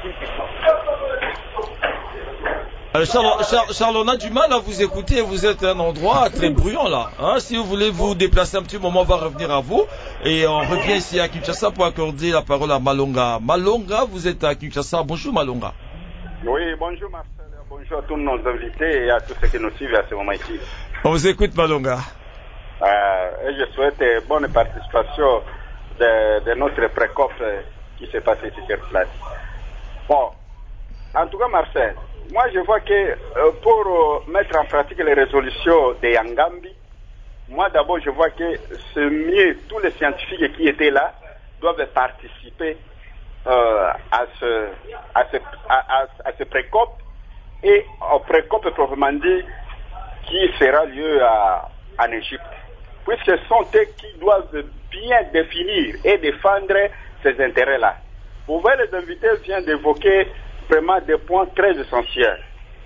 Euh, Charles, Charles, Charles, on a du mal à vous écouter. Vous êtes à un endroit très bruyant là. Hein, si vous voulez vous déplacer un petit moment, on va revenir à vous. Et on revient ici à Kinshasa pour accorder la parole à Malonga. Malonga, vous êtes à Kinshasa. Bonjour Malonga. Oui, bonjour Marcel. Bonjour à tous nos invités et à tous ceux qui nous suivent à ce moment ici. On vous écoute Malonga. Euh, et je souhaite bonne participation de, de notre pré-COP qui s'est passé ici sur place. Bon, en tout cas Marcel, moi je vois que euh, pour euh, mettre en pratique les résolutions de Yangambi, moi d'abord je vois que c'est mieux, tous les scientifiques qui étaient là doivent participer euh, à ce, à ce, à, à, à ce pré-COP et au pré-COP proprement dit qui sera lieu à, en Égypte. Puisque ce sont eux qui doivent bien définir et défendre ces intérêts-là. Vous voyez, les invités viennent d'évoquer vraiment des points très essentiels.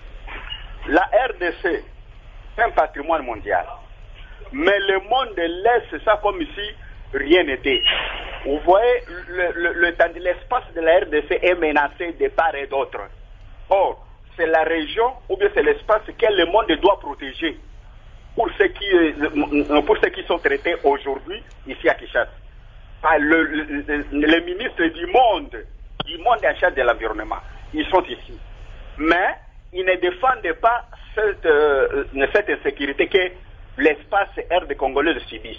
La R D C, c'est un patrimoine mondial. Mais le monde laisse ça comme si rien n'était. Vous voyez, le, le, le, l'espace de la R D C est menacé de part et d'autre. Or, c'est la région ou bien c'est l'espace que le monde doit protéger pour ceux qui, pour ceux qui sont traités aujourd'hui ici à Kinshasa. Par le, le, le, le ministre du monde, du monde en charge de l'environnement. Ils sont ici. Mais ils ne défendent pas cette, euh, cette insécurité que l'espace R D congolais subisse.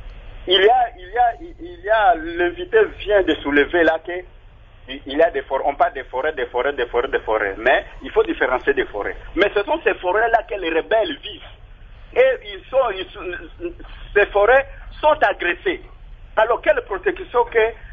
Il y a, il y a, il y a, l'invité vient de soulever là que il y a des forêts, on parle des forêts, des forêts, des forêts, des forêts. Mais il faut différencier des forêts. Mais ce sont ces forêts-là que les rebelles vivent. Et ils sont, ils sont, ces forêts sont agressées. Alors quelle protection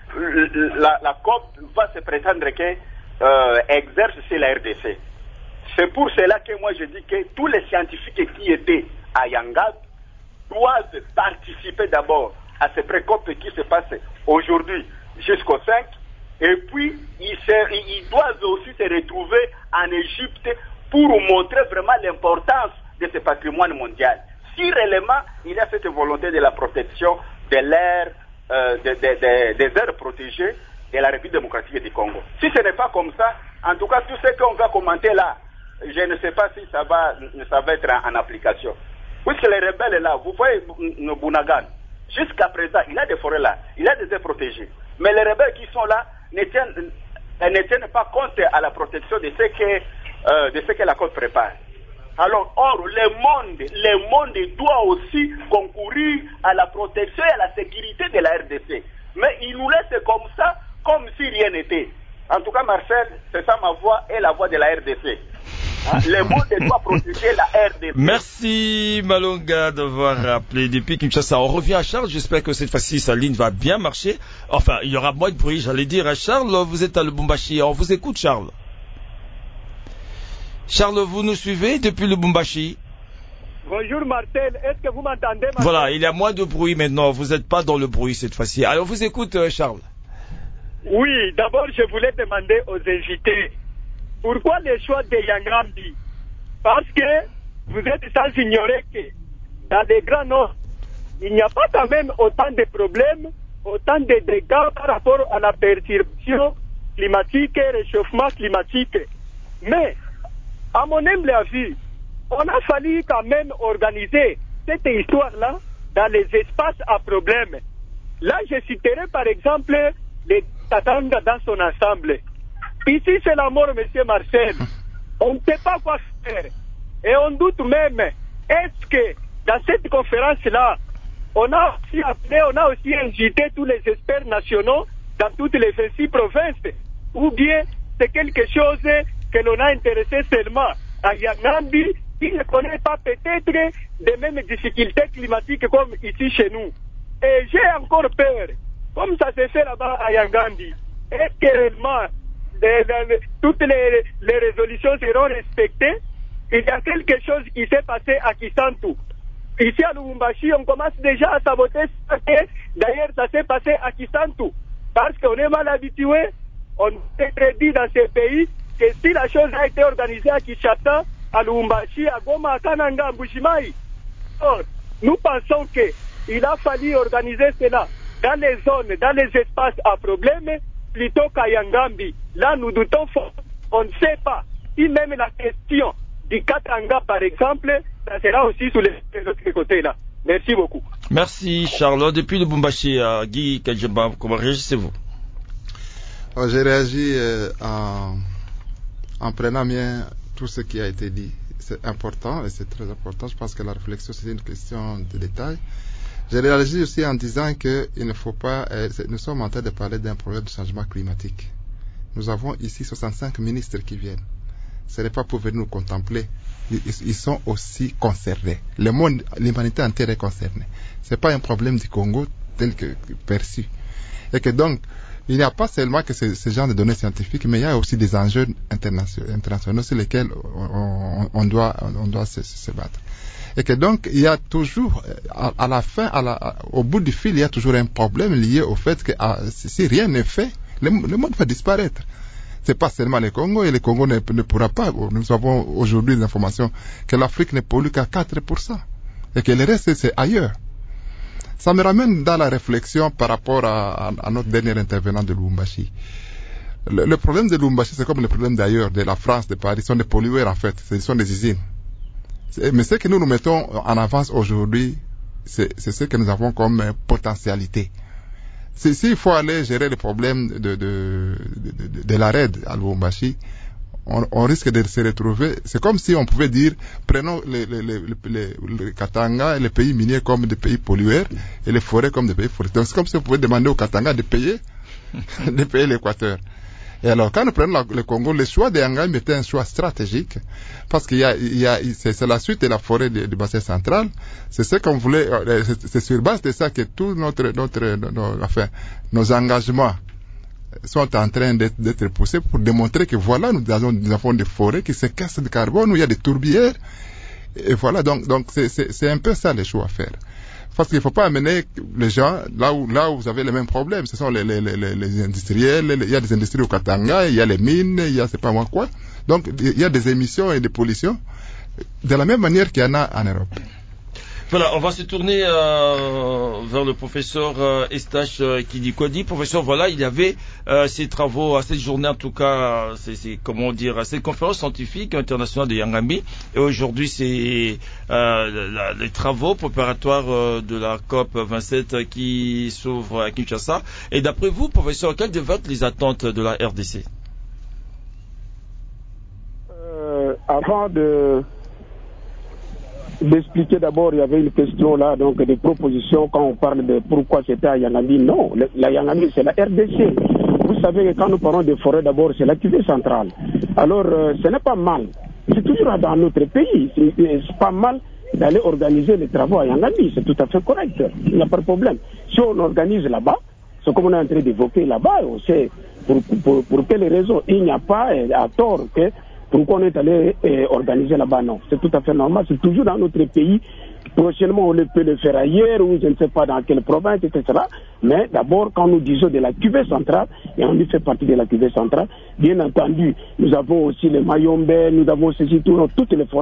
que la, la COP va se prétendre qu'elle euh, exerce sur la R D C? C'est pour cela que moi je dis que tous les scientifiques qui étaient à Yangab doivent participer d'abord à ce pré-COP qui se passe aujourd'hui jusqu'au cinq. Et puis ils, se, ils doivent aussi se retrouver en Égypte pour montrer vraiment l'importance de ce patrimoine mondial. Si réellement il y a cette volonté de la protection de l'air, euh, de, de, de, des aires protégées de la République démocratique du Congo. Si ce n'est pas comme ça, en tout cas tout ce qu'on va commenter là, je ne sais pas si ça va, ça va être en, en application. Puisque les rebelles là, vous voyez Bunagan, jusqu'à présent il y a des forêts là, il y a des aires protégées. Mais les rebelles qui sont là ne tiennent, ne tiennent pas compte à la protection de ce que, euh, de ce que la côte prépare. Alors, or, le monde, le monde doit aussi concourir à la protection et à la sécurité de la R D C. Mais il nous laisse comme ça, comme si rien n'était. En tout cas, Marcel, c'est ça ma voix et la voix de la R D C. Hein? Le monde doit protéger la R D C. Merci Malonga d'avoir rappelé depuis Kinshasa. On revient à Charles, j'espère que cette fois-ci sa ligne va bien marcher. Enfin, il y aura moins de bruit, j'allais dire à Charles, vous êtes à Lubumbashi, on vous écoute Charles. Charles, vous nous suivez depuis Lubumbashi? Bonjour Marcel, est-ce que vous m'entendez Marcel? Voilà, il y a moins de bruit maintenant, vous n'êtes pas dans le bruit cette fois-ci. Alors, vous écoute Charles. Oui, d'abord je voulais demander aux invités, pourquoi le choix de Yangambi? Parce que vous êtes sans ignorer que dans les grands nord, il n'y a pas quand même autant de problèmes, autant de dégâts par rapport à la perturbation climatique et réchauffement climatique. Mais, à mon humble avis, on a fallu quand même organiser cette histoire-là dans les espaces à problème. Là, je citerai par exemple les Katanga dans son ensemble. Ici, c'est la mort, monsieur Marcel. On ne sait pas quoi faire. Et on doute même, est-ce que dans cette conférence-là, on a aussi appelé, on a aussi invité tous les experts nationaux dans toutes les vingt-six provinces, ou bien c'est quelque chose que l'on a intéressé seulement à Yangambi, qui ne connaît pas peut-être les mêmes difficultés climatiques comme ici chez nous. Et j'ai encore peur, comme ça s'est fait là-bas à Yangambi, est-ce que réellement les, les, toutes les, les résolutions seront respectées? Il y a quelque chose qui s'est passé à Kisantu. Ici à Lubumbashi, on commence déjà à saboter ça. D'ailleurs, ça s'est passé à Kisantu. Parce qu'on est mal habitué, on s'est prédit dans ces pays que si la chose a été organisée à Kinshasa, à Lubumbashi, à Goma, à Kananga, à Mbujimaï, or, nous pensons qu'il a fallu organiser cela dans les zones, dans les espaces à problème, plutôt qu'à Yangambi. Là, nous doutons fort. On ne sait pas si même la question du Katanga, par exemple, ça sera aussi sur les, les autres côtés-là. Merci beaucoup. Merci, Charlotte. Depuis le Lubumbashi, à Guy Kadjeba, comment réagissez-vous? J'ai réagi euh, en, en prenant bien tout ce qui a été dit. C'est important et c'est très important. Je pense que la réflexion, c'est une question de détail. J'ai réagi aussi en disant qu'il ne faut pas... Euh, nous sommes en train de parler d'un problème de changement climatique. Nous avons ici soixante-cinq ministres qui viennent. Ce n'est pas pour venir nous contempler. Ils, ils sont aussi concernés. Le monde, l'humanité entière est concernée. Ce n'est pas un problème du Congo tel que perçu. Et que donc, il n'y a pas seulement que ce, ce genre de données scientifiques, mais il y a aussi des enjeux internationaux, internationaux sur lesquels on, on, on doit, on doit se, se battre. Et que donc, il y a toujours, à, à la fin, à la, au bout du fil, il y a toujours un problème lié au fait que à, si rien n'est fait, le, le monde va disparaître. C'est pas seulement le Congo, et le Congo ne, ne pourra pas. Nous avons aujourd'hui l'information que l'Afrique ne pollue qu'à quatre pour cent. Et que le reste, c'est ailleurs. Ça me ramène dans la réflexion par rapport à, à, à notre dernier intervenant de Lubumbashi. Le, le problème de Lubumbashi, c'est comme le problème d'ailleurs, de la France, de Paris, ce sont des pollueurs en fait, ce sont des usines. Mais ce que nous nous mettons en avance aujourd'hui, c'est, c'est ce que nous avons comme potentialité. S'il si faut aller gérer le problème de, de, de, de, de la raid à Lubumbashi, on, on risque de se retrouver. C'est comme si on pouvait dire, prenons les, les, les, les, les Katanga et les pays miniers comme des pays pollueurs et les forêts comme des pays forestiers. Donc c'est comme si on pouvait demander au Katanga de payer, de payer l'Équateur. Et alors, quand nous prenons la, le Congo, le choix de Yangambi était un choix stratégique, parce qu'il y a, il y a, c'est, c'est la suite de la forêt du bassin central. C'est ce qu'on voulait, c'est, c'est sur base de ça que tous notre, notre, nos, enfin, nos engagements sont en train d'être, d'être poussés pour démontrer que voilà, nous avons, nous avons des forêts qui séquestrent du carbone, où il y a des tourbières. Et voilà, donc, donc c'est, c'est, c'est un peu ça les choix à faire. Parce qu'il ne faut pas amener les gens là où, là où vous avez les mêmes problèmes. Ce sont les, les, les, les industriels, les, il y a des industries au Katanga, il y a les mines, il y a c'est pas moi quoi. Donc il y a des émissions et des pollutions de la même manière qu'il y en a en Europe. Voilà, on va se tourner euh, vers le professeur euh, Estache euh, qui dit quoi dit. Professeur, voilà, il y avait euh, ces travaux, à cette journée en tout cas, c'est, c'est comment dire, à cette conférence scientifique internationale de Yangambi. Et aujourd'hui, c'est euh, la, les travaux préparatoires euh, de la COP vingt-sept qui s'ouvre à Kinshasa. Et d'après vous, professeur, quelles devaient être les attentes de la R D C? euh, Avant de d'expliquer d'abord, il y avait une question là, donc des propositions quand on parle de pourquoi c'était à Yangambi. Non, le, la Yangambi c'est la R D C. Vous savez que quand nous parlons des forêts d'abord, c'est l'activité centrale. Alors, euh, ce n'est pas mal. C'est toujours dans notre pays. C'est, c'est pas mal d'aller organiser les travaux à Yangambi. C'est tout à fait correct. Il n'y a pas de problème. Si on organise là-bas, c'est comme on est en train d'évoquer là-bas, on sait pour, pour, pour quelles raisons il n'y a pas à tort que pourquoi on est allé eh, organiser là-bas. Non, c'est tout à fait normal. C'est toujours dans notre pays. Prochainement, on peut le faire ailleurs ou je ne sais pas dans quelle province, et cetera. Mais d'abord, quand nous disons de la cuvée centrale, et on y fait partie de la cuvée centrale, bien entendu, nous avons aussi les Mayombe, nous avons aussi tout, toutes les forêts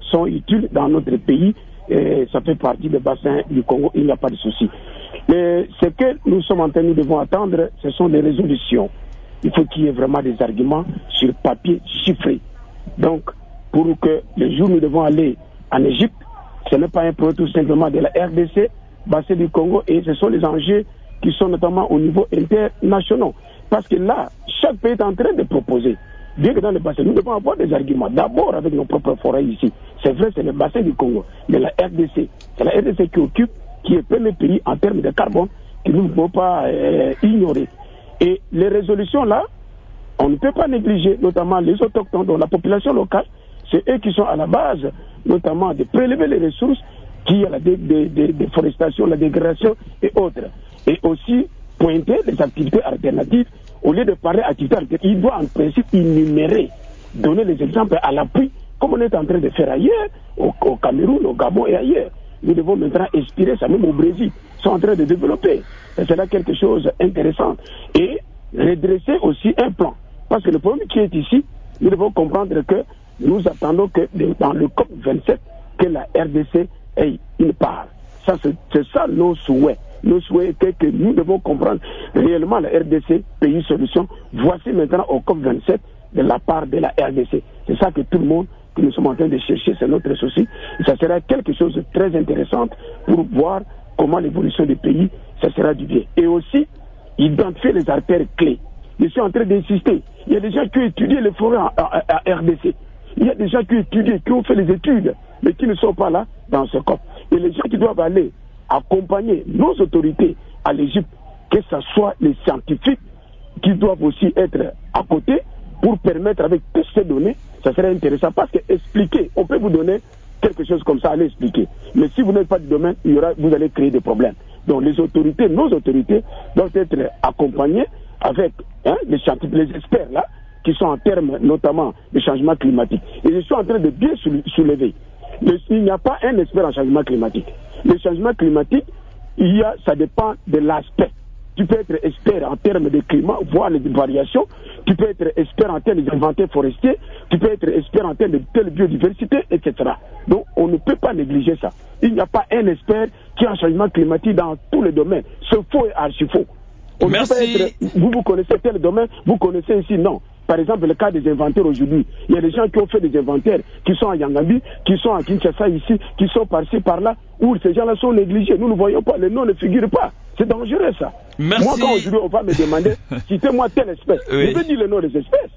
sont utiles dans notre pays. Et ça fait partie des bassins du Congo, il n'y a pas de souci. Mais ce que nous sommes en train, nous devons attendre, ce sont des résolutions. Il faut qu'il y ait vraiment des arguments sur papier chiffrés. Donc, pour que le jour où nous devons aller en Égypte, ce n'est pas un projet tout simplement de la R D C, bassin du Congo, et ce sont les enjeux qui sont notamment au niveau international. Parce que là, chaque pays est en train de proposer. Bien que dans le bassin, nous devons avoir des arguments. D'abord avec nos propres forêts ici. C'est vrai, c'est le bassin du Congo. Mais la R D C, c'est la R D C qui occupe, qui est le premier pays en termes de carbone, que nous ne pouvons pas euh, ignorer. Et les résolutions là, on ne peut pas négliger, notamment les autochtones, dont la population locale, c'est eux qui sont à la base, notamment de prélever les ressources, qui est la dé- dé- dé- déforestation, la dégradation et autres. Et aussi pointer les activités alternatives. Au lieu de parler d'activités alternatives, il doit en principe énumérer, donner les exemples à l'appui, comme on est en train de faire ailleurs, au, au Cameroun, au Gabon et ailleurs. Nous devons maintenant inspirer ça, même au Brésil, ils sont en train de développer. Et c'est là quelque chose d'intéressant. Et redresser aussi un plan. Parce que le problème qui est ici, nous devons comprendre que nous attendons que dans le COP vingt-sept, que la R D C ait une part. Ça, c'est, c'est ça nos souhaits. Nos souhaits c'est que nous devons comprendre réellement la R D C, pays solution. Voici maintenant au COP vingt-sept de la part de la R D C. C'est ça que tout le monde, que nous sommes en train de chercher, c'est notre souci. Et ça sera quelque chose de très intéressant pour voir comment l'évolution des pays, ça sera du bien. Et aussi, identifier les artères clés. Je suis en train d'insister. Il y a des gens qui ont étudié les forêts à, à, à R D C. Il y a des gens qui ont étudié, qui ont fait les études, mais qui ne sont pas là dans ce COP. Et les gens qui doivent aller accompagner nos autorités à l'Égypte, que ce soit les scientifiques qui doivent aussi être à côté pour permettre avec toutes ces données, ça serait intéressant. Parce que expliquer, on peut vous donner quelque chose comme ça, allez expliquer. Mais si vous n'avez pas de domaine, il y aura, vous allez créer des problèmes. Donc les autorités, nos autorités, doivent être accompagnées avec hein, les scientifiques, les experts là, qui sont en termes notamment de changement climatique. Et je suis en train de bien soulever. Mais il n'y a pas un expert en changement climatique. Le changement climatique, il y a, ça dépend de l'aspect. Tu peux être expert en termes de climat, voir les variations. Tu peux être expert en termes d'inventaire forestier. Tu peux être expert en termes de telle biodiversité, et cetera. Donc, on ne peut pas négliger ça. Il n'y a pas un expert qui a un changement climatique dans tous les domaines. C'est faux et archi faux. On Merci. Ne peut pas être, vous, vous connaissez tel domaine, vous connaissez ici, non. Par exemple, le cas des inventaires aujourd'hui. Il y a des gens qui ont fait des inventaires, qui sont à Yangambi, qui sont à Kinshasa ici, qui sont par-ci, par-là, où ces gens-là sont négligés. Nous ne voyons pas, les noms ne figurent pas. C'est dangereux, ça. Merci. Moi, quand aujourd'hui on va me demander, citez-moi telle espèce, oui. je vais dire le nom des espèces.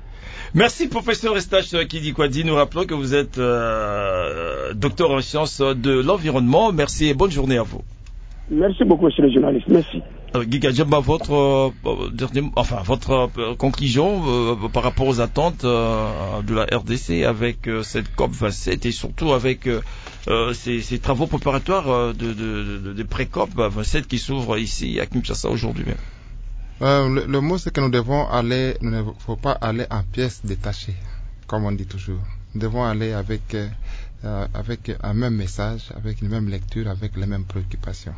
Merci, professeur Eustache Kidi-Kwadi. Nous rappelons que vous êtes euh, docteur en sciences de l'environnement. Merci et bonne journée à vous. Merci beaucoup, monsieur le journaliste. Merci. Euh, Giga Djemba, votre, euh, dernier, enfin, votre euh, conclusion euh, par rapport aux attentes euh, de la R D C avec euh, cette COP vingt-sept et surtout avec euh, euh, ces, ces travaux préparatoires euh, de, de, de, de pré-COP vingt-sept qui s'ouvrent ici à Kinshasa aujourd'hui même. Euh, le, le mot, c'est que nous devons aller, il ne faut pas aller en pièces détachées, comme on dit toujours. Nous devons aller avec, euh, avec un même message, avec une même lecture, avec les mêmes préoccupations.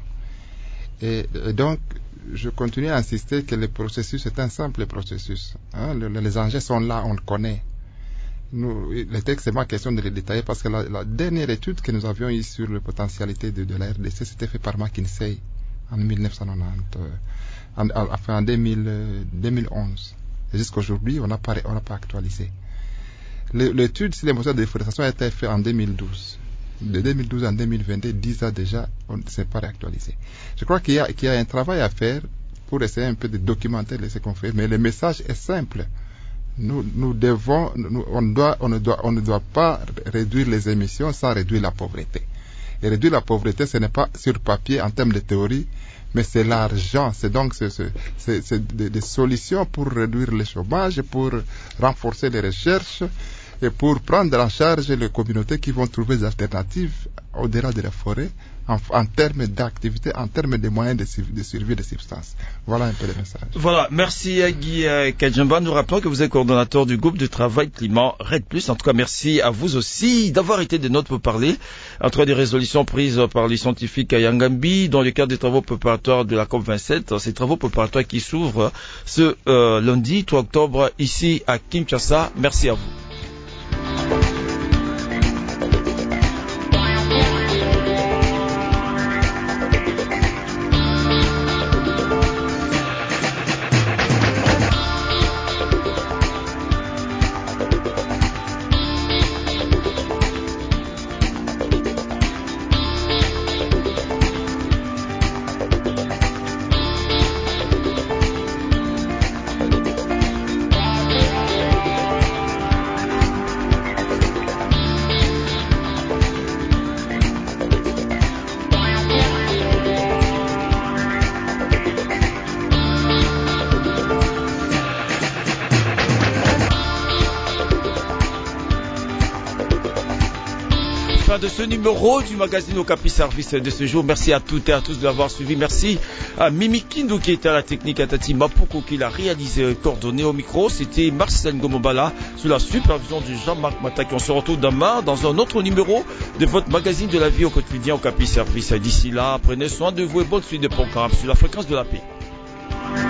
Et, et donc, je continue à insister que le processus est un simple processus. Hein. Le, les enjeux sont là, on le connaît. Nous, le texte, c'est pas question de les détailler parce que la, la dernière étude que nous avions eue sur la potentialité de, de la R D C, c'était fait par McKinsey en mille neuf cent quatre-vingt-dix, euh, en, enfin en deux mille, euh, deux mille onze. Et jusqu'aujourd'hui, on n'a pas, on n'a pas actualisé. Le, l'étude sur les moteurs de déforestation a été faite en deux mille douze. De deux mille douze à deux mille vingt-deux, dix ans déjà, on ne s'est pas réactualisé. Je crois qu'il y, a, qu'il y a un travail à faire pour essayer un peu de documenter ce qu'on fait, mais le message est simple. Nous, nous devons, nous, on, doit, on, ne doit, on ne doit pas réduire les émissions sans réduire la pauvreté. Et réduire la pauvreté, ce n'est pas sur papier en termes de théorie, mais c'est l'argent. C'est donc c'est, c'est, c'est, c'est des, des solutions pour réduire le chômage, pour renforcer les recherches, et pour prendre en charge les communautés qui vont trouver des alternatives au-delà de la forêt en, en termes d'activité, en termes de moyens de, de survie des substances. Voilà un peu le message. Voilà, merci à Guy Kadjemba. Nous rappelons que vous êtes coordonnateur du groupe de travail climat RED plus. En tout cas, merci à vous aussi d'avoir été des nôtres pour parler entre des résolutions prises par les scientifiques à Yangambi dans le cadre des travaux préparatoires de la COP vingt-sept. Ces travaux préparatoires qui s'ouvrent ce euh, lundi trois octobre ici à Kinshasa. Merci à vous. de ce numéro du magazine Okapi Service de ce jour. Merci à toutes et à tous de l'avoir suivi. Merci à Mimi Kindu qui était à la technique, à Tati Mapuko qui l'a réalisé, coordonné au micro. C'était Marcel Ngomobala sous la supervision de Jean-Marc Mataki. On se retrouve demain dans un autre numéro de votre magazine de la vie au quotidien Okapi Service. D'ici là, prenez soin de vous et bonne suite de programmes sur la fréquence de la paix.